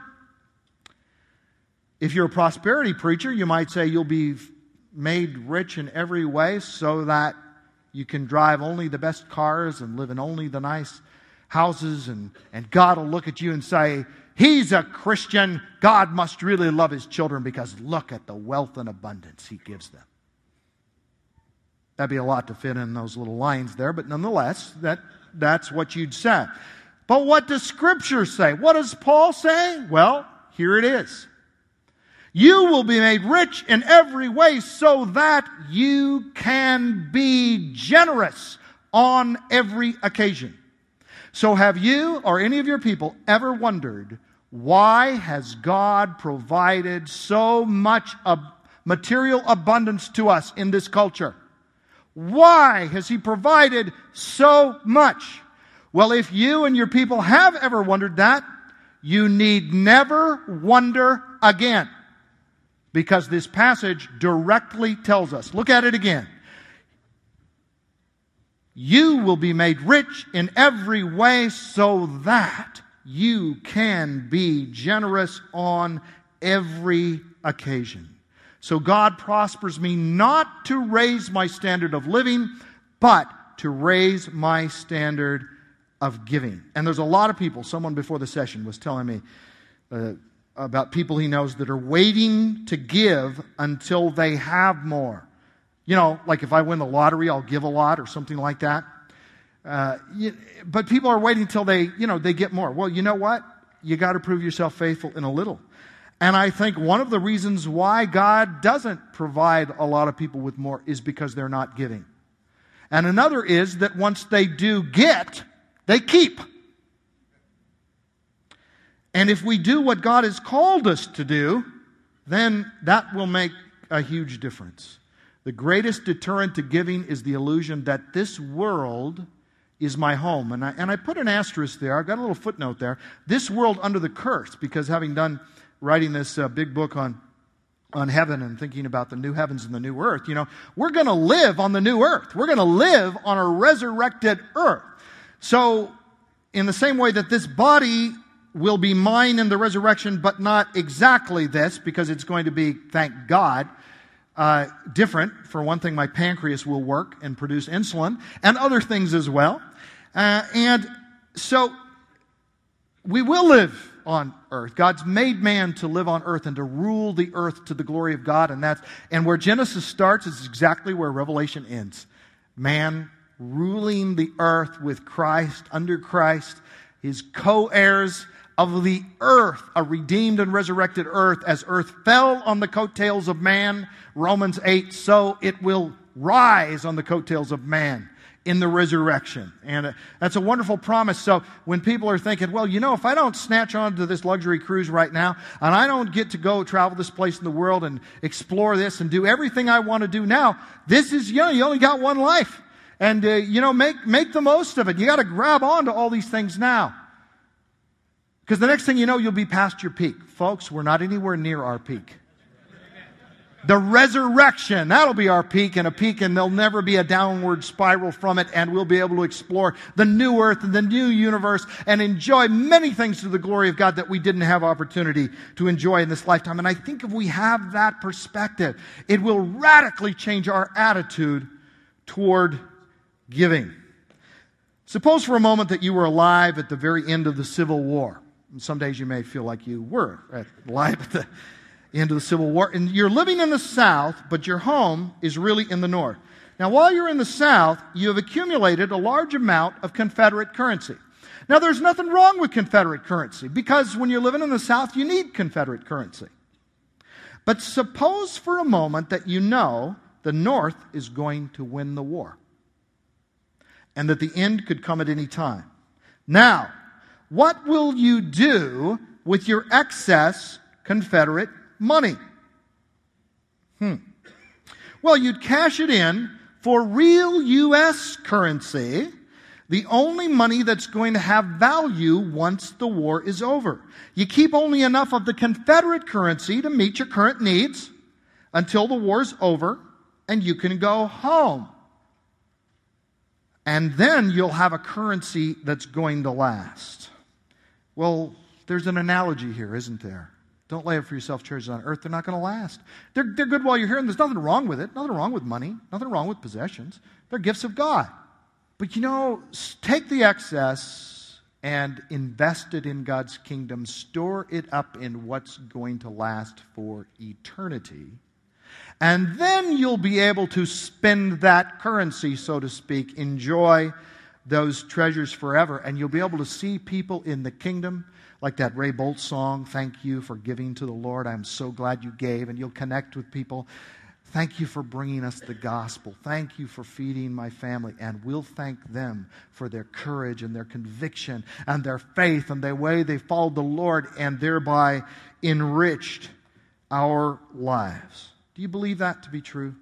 If you're a prosperity preacher, you might say you'll be made rich in every way so that you can drive only the best cars and live in only the nice houses, and, and God will look at you and say, he's a Christian. God must really love his children because look at the wealth and abundance he gives them. That'd be a lot to fit in those little lines there, but nonetheless, that, that's what you'd say. But what does Scripture say? What does Paul say? Well, here it is. You will be made rich in every way so that you can be generous on every occasion. So have you or any of your people ever wondered, why has God provided so much ab- material abundance to us in this culture? Why has He provided so much? Well, if you and your people have ever wondered that, you need never wonder again. Because this passage directly tells us. Look at it again. You will be made rich in every way so that you can be generous on every occasion. So God prospers me not to raise my standard of living, but to raise my standard of giving. And there's a lot of people, someone before the session was telling me uh, about people he knows that are waiting to give until they have more. You know, like if I win the lottery, I'll give a lot or something like that. Uh, you, but people are waiting until they, you know, they get more. Well, you know what? You got to prove yourself faithful in a little. And I think one of the reasons why God doesn't provide a lot of people with more is because they're not giving. And another is that once they do get, they keep. And if we do what God has called us to do, then that will make a huge difference. The greatest deterrent to giving is the illusion that this world is my home. And I, and I put an asterisk there. I've got a little footnote there. This world under the curse, because having done writing this uh, big book on, on heaven and thinking about the new heavens and the new earth, you know, we're going to live on the new earth. We're going to live on a resurrected earth. So in the same way that this body will be mine in the resurrection, but not exactly this, because it's going to be, thank God, uh, different. For one thing, my pancreas will work and produce insulin, and other things as well. Uh, and so we will live on earth. God's made man to live on earth and to rule the earth to the glory of God, and that's and where Genesis starts is exactly where Revelation ends. Man ruling the earth with Christ, under Christ, his co-heirs of the earth, a redeemed and resurrected earth. As earth fell on the coattails of man, Romans eight, so it will rise on the coattails of man in the resurrection. And uh, that's a wonderful promise. So when people are thinking, well, you know, if I don't snatch onto this luxury cruise right now, and I don't get to go travel this place in the world and explore this and do everything I want to do now, this is, you know, you only got one life. And, uh, you know, make, make the most of it. You got to grab on to all these things now. Because the next thing you know, you'll be past your peak. Folks, we're not anywhere near our peak. The resurrection, that'll be our peak, and a peak, and there'll never be a downward spiral from it, and we'll be able to explore the new earth and the new universe and enjoy many things to the glory of God that we didn't have opportunity to enjoy in this lifetime. And I think if we have that perspective, it will radically change our attitude toward giving. Suppose for a moment that you were alive at the very end of the Civil War. And some days you may feel like you were alive at the end of the Civil War. And you're living in the South, but your home is really in the North. Now, while you're in the South, you have accumulated a large amount of Confederate currency. Now, there's nothing wrong with Confederate currency, because when you're living in the South, you need Confederate currency. But suppose for a moment that you know the North is going to win the war, and that the end could come at any time. Now, what will you do with your excess Confederate money? Hmm. Well, you'd cash it in for real U S currency, the only money that's going to have value once the war is over. You keep only enough of the Confederate currency to meet your current needs until the war's over, and you can go home. And then you'll have a currency that's going to last. Well, there's an analogy here, isn't there? Don't lay up for yourself treasures on earth. They're not going to last. They're, they're good while you're here, and there's nothing wrong with it. Nothing wrong with money. Nothing wrong with possessions. They're gifts of God. But you know, take the excess and invest it in God's kingdom. Store it up in what's going to last for eternity. And then you'll be able to spend that currency, so to speak, enjoy those treasures forever. And you'll be able to see people in the kingdom, like that Ray Boltz song, "Thank you for giving to the Lord. I'm so glad you gave." And you'll connect with people. "Thank you for bringing us the gospel. Thank you for feeding my family." And we'll thank them for their courage and their conviction and their faith and the way they followed the Lord and thereby enriched our lives. Do you believe that to be true?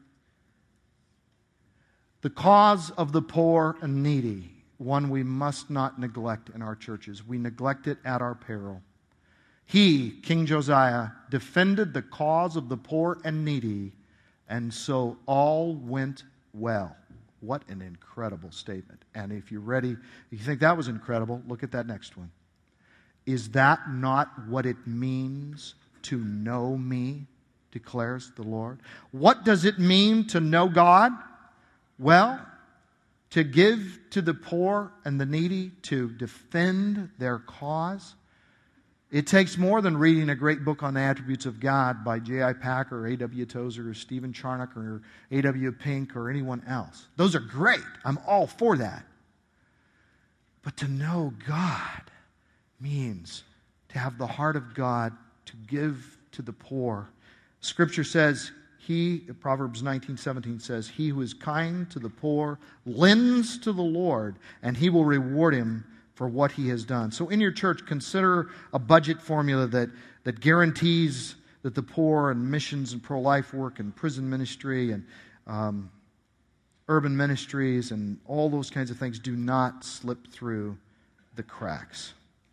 The cause of the poor and needy, one we must not neglect in our churches. We neglect it at our peril. He, King Josiah, defended the cause of the poor and needy, and so all went well. What an incredible statement. And if you're ready, if you think that was incredible, look at that next one. Is that not what it means to know me, declares the Lord? What does it mean to know God? Well, to give to the poor and the needy, to defend their cause. It takes more than reading a great book on the attributes of God by J I Packer or A W Tozer or Stephen Charnock or A W Pink or anyone else. Those are great. I'm all for that. But to know God means to have the heart of God, to give to the poor. Scripture says, he, Proverbs nineteen seventeen says, "He who is kind to the poor lends to the Lord, and he will reward him for what he has done." So in your church, consider a budget formula that, that guarantees that the poor and missions and pro-life work and prison ministry and um, urban ministries and all those kinds of things do not slip through the cracks.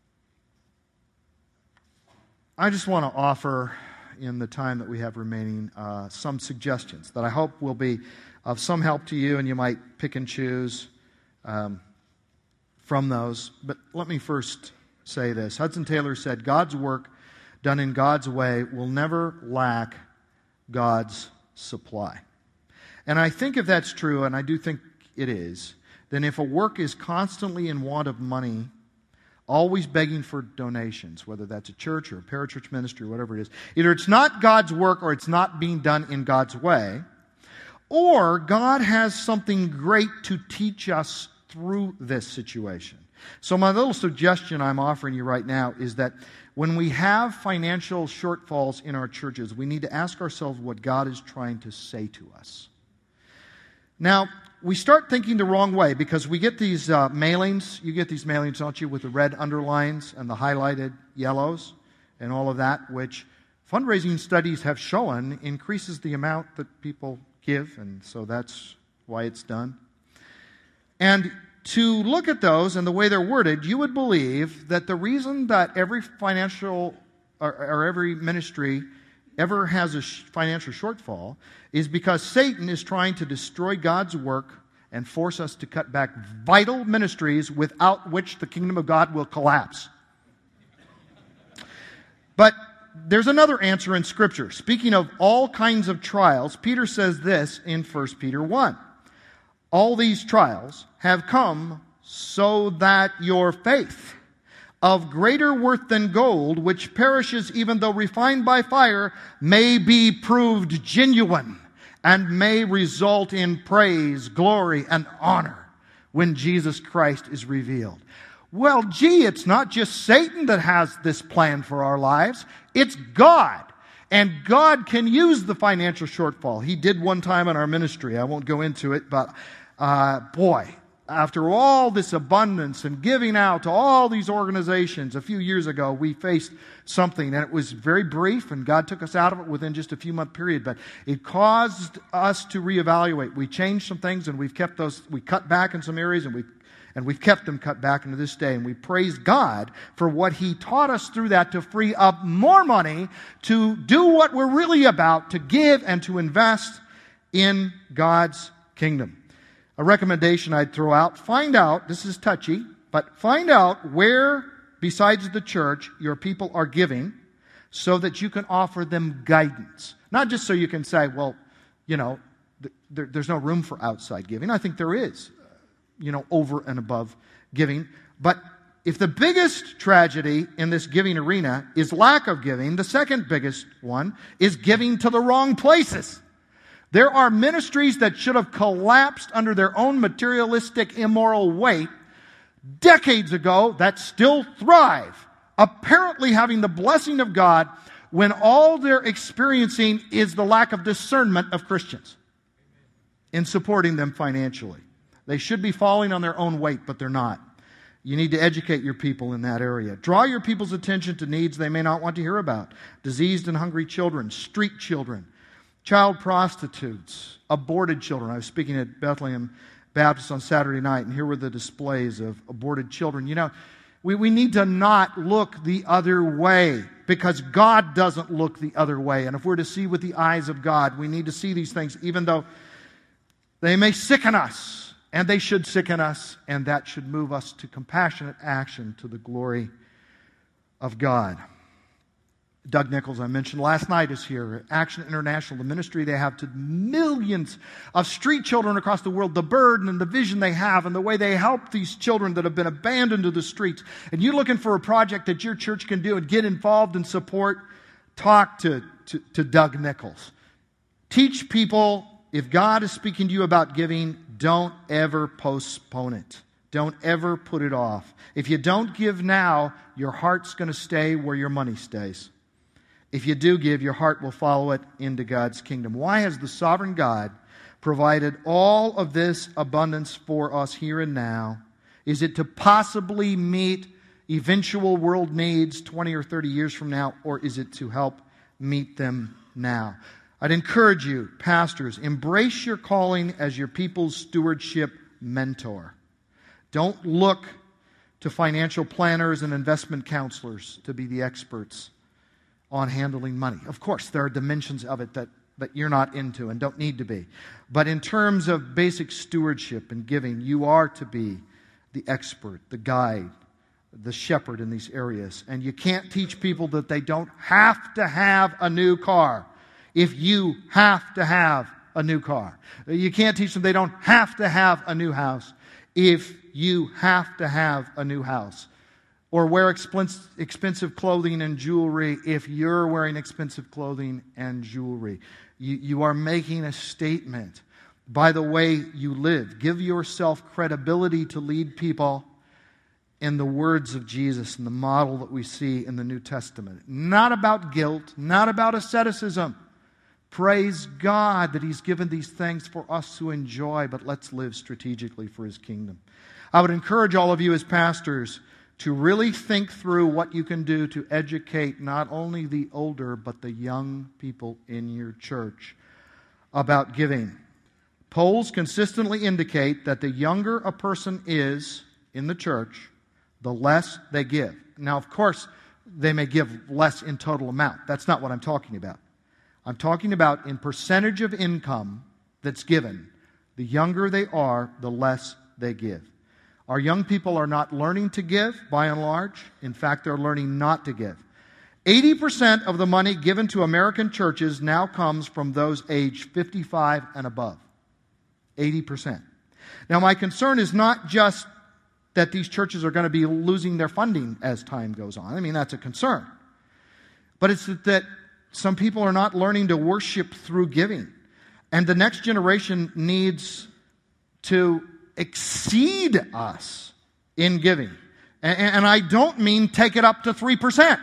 I just want to offer, in the time that we have remaining, uh, some suggestions that I hope will be of some help to you, and you might pick and choose um, from those. But let me first say this. Hudson Taylor said, "God's work done in God's way will never lack God's supply." And I think if that's true, and I do think it is, then if a work is constantly in want of money, always begging for donations, whether that's a church or a parachurch ministry or whatever it is, either it's not God's work or it's not being done in God's way, or God has something great to teach us through this situation. So my little suggestion I'm offering you right now is that when we have financial shortfalls in our churches, we need to ask ourselves what God is trying to say to us. Now, we start thinking the wrong way because we get these uh, mailings. You get these mailings, don't you, with the red underlines and the highlighted yellows and all of that, which fundraising studies have shown increases the amount that people give, and so that's why it's done. And to look at those and the way they're worded, you would believe that the reason that every financial or, or every ministry ever has a financial shortfall is because Satan is trying to destroy God's work and force us to cut back vital ministries without which the kingdom of God will collapse. But there's another answer in Scripture. Speaking of all kinds of trials, Peter says this in First Peter one. All these trials have come so that your faith, of greater worth than gold, which perishes even though refined by fire, may be proved genuine and may result in praise, glory, and honor when Jesus Christ is revealed. Well, gee, it's not just Satan that has this plan for our lives. It's God. And God can use the financial shortfall. He did one time in our ministry. I won't go into it, but uh, boy, after all this abundance and giving out to all these organizations, a few years ago we faced something, and it was very brief, and God took us out of it within just a few month period, but it caused us to reevaluate. We changed some things, and we've kept those, we cut back in some areas, and we And we've kept them cut back into this day. And we praise God for what He taught us through that to free up more money to do what we're really about, to give and to invest in God's kingdom. A recommendation I'd throw out, find out, this is touchy, but find out where, besides the church, your people are giving so that you can offer them guidance. Not just so you can say, well, you know, th- there, there's no room for outside giving. I think there is. You know, over and above giving. But if the biggest tragedy in this giving arena is lack of giving, the second biggest one is giving to the wrong places. There are ministries that should have collapsed under their own materialistic, immoral weight decades ago that still thrive, apparently having the blessing of God when all they're experiencing is the lack of discernment of Christians in supporting them financially. They should be falling on their own weight, but they're not. You need to educate your people in that area. Draw your people's attention to needs they may not want to hear about. Diseased and hungry children, street children, child prostitutes, aborted children. I was speaking at Bethlehem Baptist on Saturday night, and here were the displays of aborted children. You know, we, we need to not look the other way, because God doesn't look the other way. And if we're to see with the eyes of God, we need to see these things, even though they may sicken us. And they should sicken us, and that should move us to compassionate action to the glory of God. Doug Nichols, I mentioned last night, is here. Action International, the ministry they have to millions of street children across the world, the burden and the vision they have and the way they help these children that have been abandoned to the streets. And you're looking for a project that your church can do and get involved and support, talk to, to, to Doug Nichols. Teach people, if God is speaking to you about giving, don't ever postpone it. Don't ever put it off. If you don't give now, your heart's going to stay where your money stays. If you do give, your heart will follow it into God's kingdom. Why has the sovereign God provided all of this abundance for us here and now? Is it to possibly meet eventual world needs twenty or thirty years from now, or is it to help meet them now? I'd encourage you, pastors, embrace your calling as your people's stewardship mentor. Don't look to financial planners and investment counselors to be the experts on handling money. Of course, there are dimensions of it that, that you're not into and don't need to be. But in terms of basic stewardship and giving, you are to be the expert, the guide, the shepherd in these areas. And you can't teach people that they don't have to have a new car if you have to have a new car. You can't teach them they don't have to have a new house if you have to have a new house. Or wear expensive clothing and jewelry if you're wearing expensive clothing and jewelry. You, you are making a statement by the way you live. Give yourself credibility to lead people in the words of Jesus and the model that we see in the New Testament. Not about guilt, not about asceticism. Praise God that He's given these things for us to enjoy, but let's live strategically for His kingdom. I would encourage all of you as pastors to really think through what you can do to educate not only the older, but the young people in your church about giving. Polls consistently indicate that the younger a person is in the church, the less they give. Now, of course, they may give less in total amount. That's not what I'm talking about. I'm talking about in percentage of income that's given. The younger they are, the less they give. Our young people are not learning to give, by and large. In fact, they're learning not to give. eighty percent of the money given to American churches now comes from those aged fifty-five and above. eighty percent. Now, my concern is not just that these churches are going to be losing their funding as time goes on. I mean, that's a concern. But it's that some people are not learning to worship through giving. And the next generation needs to exceed us in giving. And, and I don't mean take it up to three percent.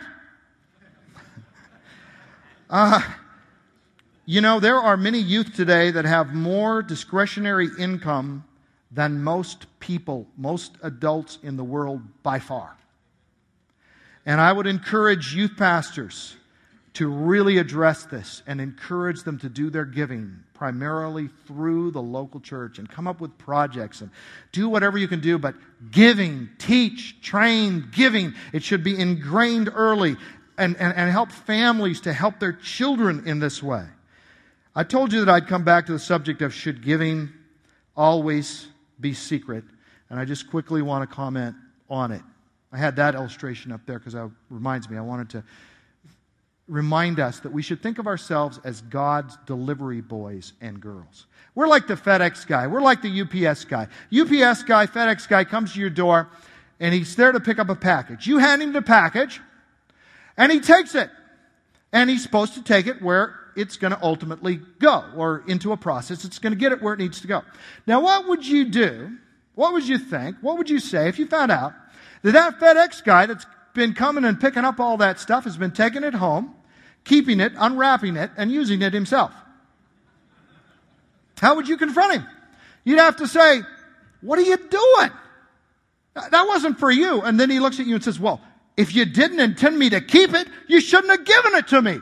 uh, you know, there are many youth today that have more discretionary income than most people, most adults in the world by far. And I would encourage youth pastors to really address this and encourage them to do their giving primarily through the local church and come up with projects and do whatever you can do. But giving, teach, train, giving, it should be ingrained early and, and, and help families to help their children in this way. I told you that I'd come back to the subject of should giving always be secret, and I just quickly want to comment on it. I had that illustration up there because it reminds me, I wanted to remind us that we should think of ourselves as God's delivery boys and girls. We're like the FedEx guy. We're like the U P S guy. U P S guy, FedEx guy comes to your door, and he's there to pick up a package. You hand him the package, and he takes it. And he's supposed to take it where it's going to ultimately go, or into a process. It's going to get it where it needs to go. Now, what would you do? What would you think? What would you say if you found out that that FedEx guy that's been coming and picking up all that stuff has been taking it home, keeping it, unwrapping it, and using it himself? How would you confront him? You'd have to say, "What are you doing? That wasn't for you." And then he looks at you and says, "Well, if you didn't intend me to keep it, you shouldn't have given it to me."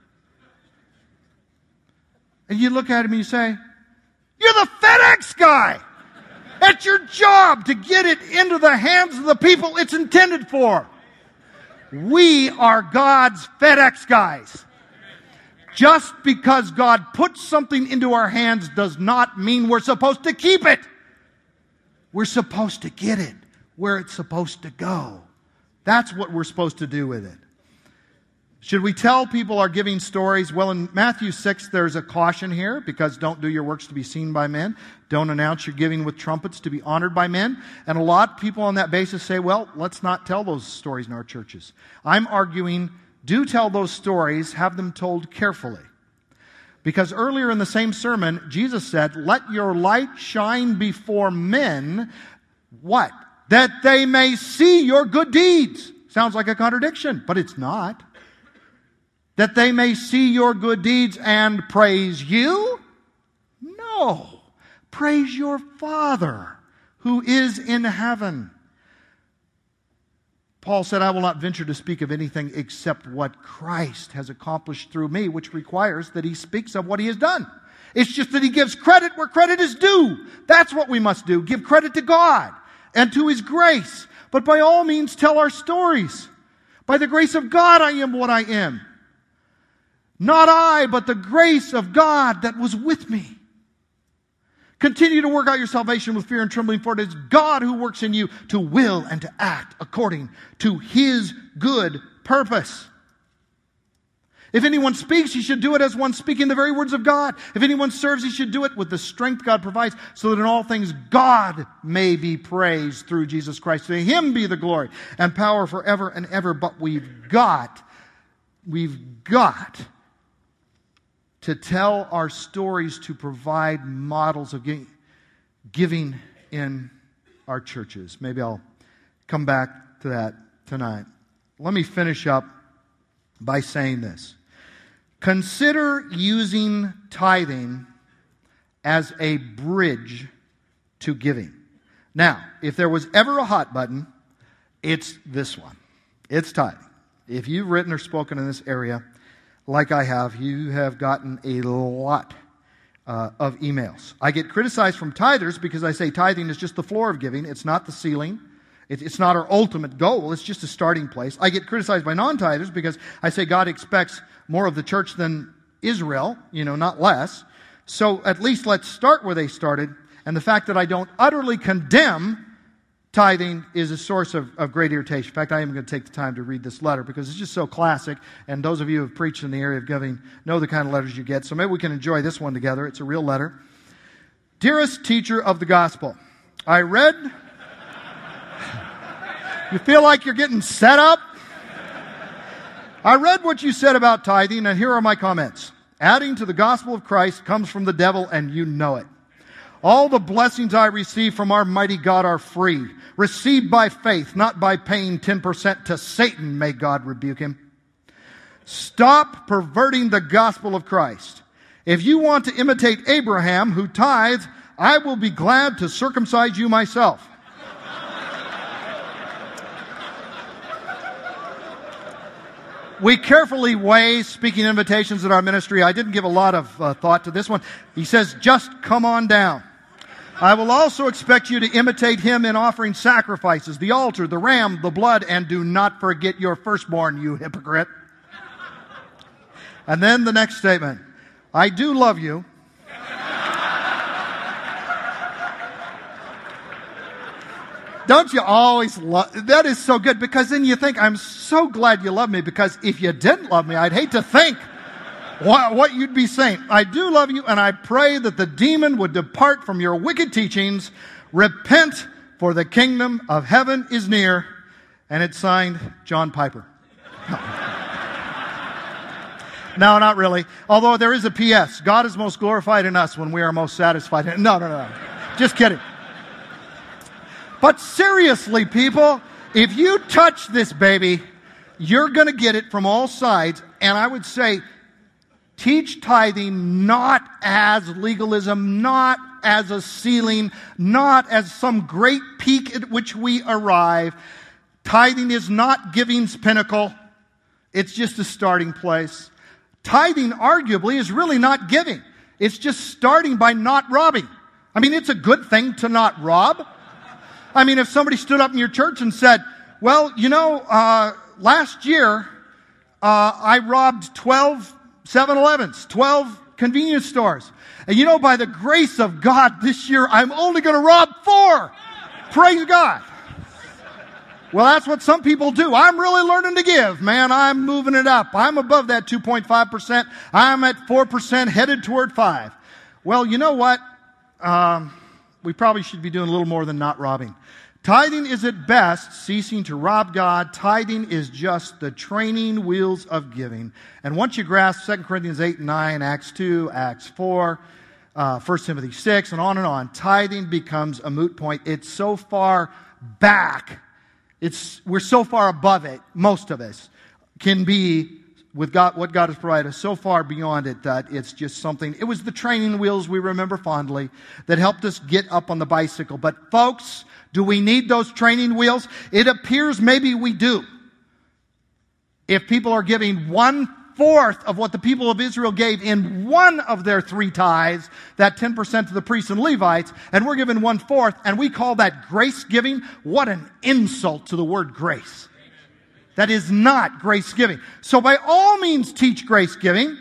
And you look at him and you say, "You're the FedEx guy. It's your job to get it into the hands of the people it's intended for." We are God's FedEx guys. Just because God puts something into our hands does not mean we're supposed to keep it. We're supposed to get it where it's supposed to go. That's what we're supposed to do with it. Should we tell people our giving stories? Well, in Matthew six, there's a caution here, because don't do your works to be seen by men. Don't announce your giving with trumpets to be honored by men. And a lot of people on that basis say, well, let's not tell those stories in our churches. I'm arguing, do tell those stories, have them told carefully. Because earlier in the same sermon, Jesus said, let your light shine before men, what? That they may see your good deeds. Sounds like a contradiction, but it's not. That they may see your good deeds and praise you? No. Praise your Father who is in heaven. Paul said, I will not venture to speak of anything except what Christ has accomplished through me, which requires that he speaks of what he has done. It's just that he gives credit where credit is due. That's what we must do. Give credit to God and to his grace. But by all means, tell our stories. By the grace of God, I am what I am. Not I, but the grace of God that was with me. Continue to work out your salvation with fear and trembling, for it is God who works in you to will and to act according to his good purpose. If anyone speaks, he should do it as one speaking the very words of God. If anyone serves, he should do it with the strength God provides, so that in all things God may be praised through Jesus Christ. To him be the glory and power forever and ever. But we've got, we've got to tell our stories to provide models of giving in our churches. Maybe I'll come back to that tonight. Let me finish up by saying this. Consider using tithing as a bridge to giving. Now, if there was ever a hot button, it's this one. It's tithing. If you've written or spoken in this area, like I have, you have gotten a lot uh, of emails. I get criticized from tithers because I say tithing is just the floor of giving. It's not the ceiling. It, it's not our ultimate goal. It's just a starting place. I get criticized by non-tithers because I say God expects more of the church than Israel, you know, not less. So at least let's start where they started. And the fact that I don't utterly condemn tithing is a source of, of great irritation. In fact, I am going to take the time to read this letter because it's just so classic. And those of you who have preached in the area of giving know the kind of letters you get. So maybe we can enjoy this one together. It's a real letter. Dearest teacher of the gospel, I read... You feel like you're getting set up? I read what you said about tithing, and here are my comments. Adding to the gospel of Christ comes from the devil, and you know it. All the blessings I receive from our mighty God are free, received by faith, not by paying ten percent to Satan. May God rebuke him. Stop perverting the gospel of Christ. If you want to imitate Abraham, who tithes, I will be glad to circumcise you myself. We carefully weigh speaking invitations in our ministry. I didn't give a lot of uh, thought to this one. He says, just come on down. I will also expect you to imitate him in offering sacrifices, the altar, the ram, the blood, and do not forget your firstborn, you hypocrite. And then the next statement. I do love you. Don't you always love, that is so good, because then you think, I'm so glad you love me, because if you didn't love me, I'd hate to think what, what you'd be saying. I do love you, and I pray that the demon would depart from your wicked teachings. Repent, for the kingdom of heaven is near. And it's signed, John Piper. No. No, not really. Although there is a P S. God is most glorified in us when we are most satisfied. No, no, no. Just kidding. But seriously, people, if you touch this baby, you're going to get it from all sides. And I would say, teach tithing not as legalism, not as a ceiling, not as some great peak at which we arrive. Tithing is not giving's pinnacle. It's just a starting place. Tithing, arguably, is really not giving. It's just starting by not robbing. I mean, it's a good thing to not rob. I mean, if somebody stood up in your church and said, well, you know, uh, last year, uh, I robbed twelve seven elevens, twelve convenience stores. And you know, by the grace of God, this year, I'm only going to rob four. Praise God. Well, that's what some people do. I'm really learning to give, man. I'm moving it up. I'm above that two point five percent. I'm at four percent, headed toward five. Well, you know what? Um, we probably should be doing a little more than not robbing. Tithing is at best ceasing to rob God. Tithing is just the training wheels of giving. And once you grasp Second Corinthians eight and nine, Acts two, Acts four, uh, First Timothy six, and on and on, tithing becomes a moot point. It's so far back. It's, we're so far above it, most of us can be, with God, what God has provided us, so far beyond it that it's just something. It was the training wheels we remember fondly that helped us get up on the bicycle. But folks, do we need those training wheels? It appears maybe we do. If people are giving one-fourth of what the people of Israel gave in one of their three tithes, that ten percent to the priests and Levites, and we're giving one-fourth, and we call that grace giving, what an insult to the word grace. That is not grace giving. So by all means teach grace giving.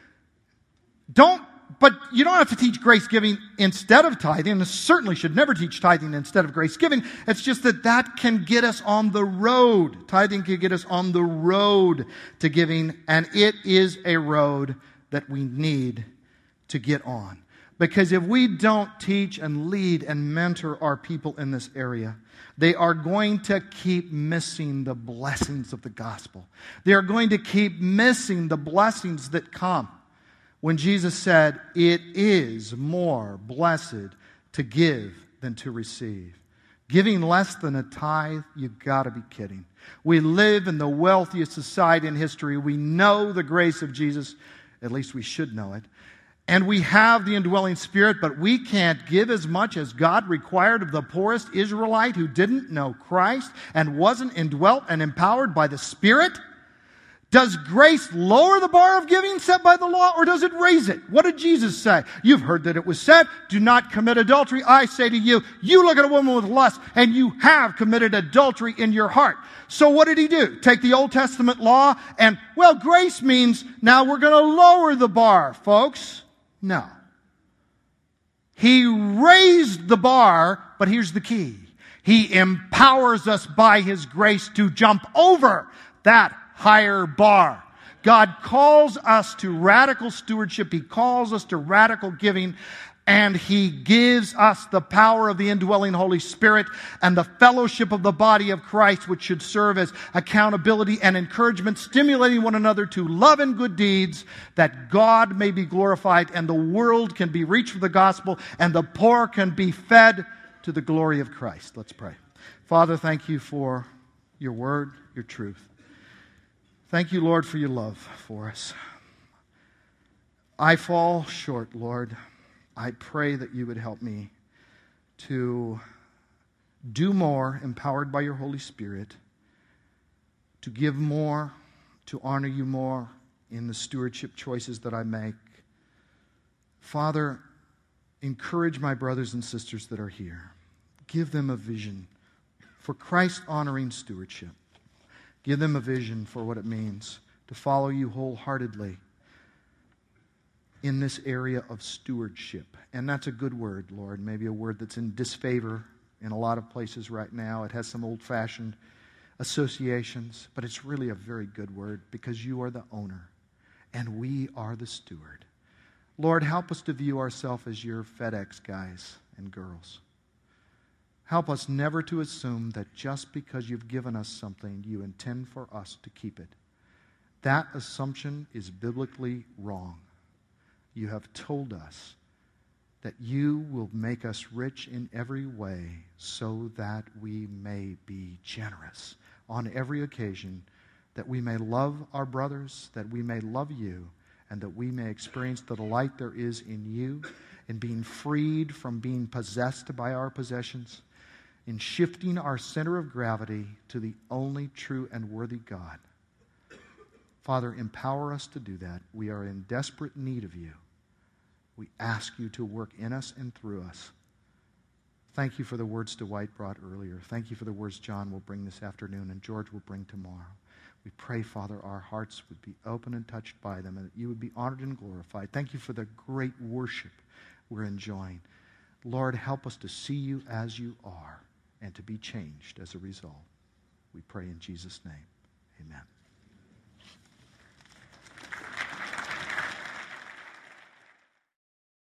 Don't, but you don't have to teach grace giving instead of tithing, and certainly should never teach tithing instead of grace giving. It's just that that can get us on the road. Tithing can get us on the road to giving, and it is a road that we need to get on. Because if we don't teach and lead and mentor our people in this area, they are going to keep missing the blessings of the gospel. They are going to keep missing the blessings that come when Jesus said, it is more blessed to give than to receive. Giving less than a tithe, you've got to be kidding. We live in the wealthiest society in history. We know the grace of Jesus. At least we should know it. And we have the indwelling Spirit, but we can't give as much as God required of the poorest Israelite who didn't know Christ and wasn't indwelt and empowered by the Spirit. Does grace lower the bar of giving set by the law, or does it raise it? What did Jesus say? You've heard that it was said, do not commit adultery. I say to you, you look at a woman with lust, and you have committed adultery in your heart. So what did he do? Take the Old Testament law and, well, grace means now we're going to lower the bar, folks. No. He raised the bar, but here's the key. He empowers us by His grace to jump over that higher bar. God calls us to radical stewardship. He calls us to radical giving. And He gives us the power of the indwelling Holy Spirit and the fellowship of the body of Christ, which should serve as accountability and encouragement, stimulating one another to love and good deeds, that God may be glorified and the world can be reached with the gospel and the poor can be fed to the glory of Christ. Let's pray. Father, thank You for Your word, Your truth. Thank You, Lord, for Your love for us. I fall short, Lord. I pray that You would help me to do more, empowered by Your Holy Spirit, to give more, to honor You more in the stewardship choices that I make. Father, encourage my brothers and sisters that are here. Give them a vision for Christ-honoring stewardship. Give them a vision for what it means to follow You wholeheartedly in this area of stewardship. And that's a good word, Lord. Maybe a word that's in disfavor in a lot of places right now. It has some old-fashioned associations, but it's really a very good word because You are the owner and we are the steward. Lord, help us to view ourselves as Your FedEx guys and girls. Help us never to assume that just because You've given us something, You intend for us to keep it. That assumption is biblically wrong. You have told us that You will make us rich in every way so that we may be generous on every occasion, that we may love our brothers, that we may love You, and that we may experience the delight there is in You, in being freed from being possessed by our possessions, in shifting our center of gravity to the only true and worthy God. Father, empower us to do that. We are in desperate need of You. We ask You to work in us and through us. Thank You for the words Dwight brought earlier. Thank You for the words John will bring this afternoon and George will bring tomorrow. We pray, Father, our hearts would be open and touched by them and that You would be honored and glorified. Thank You for the great worship we're enjoying. Lord, help us to see You as You are and to be changed as a result. We pray in Jesus' name.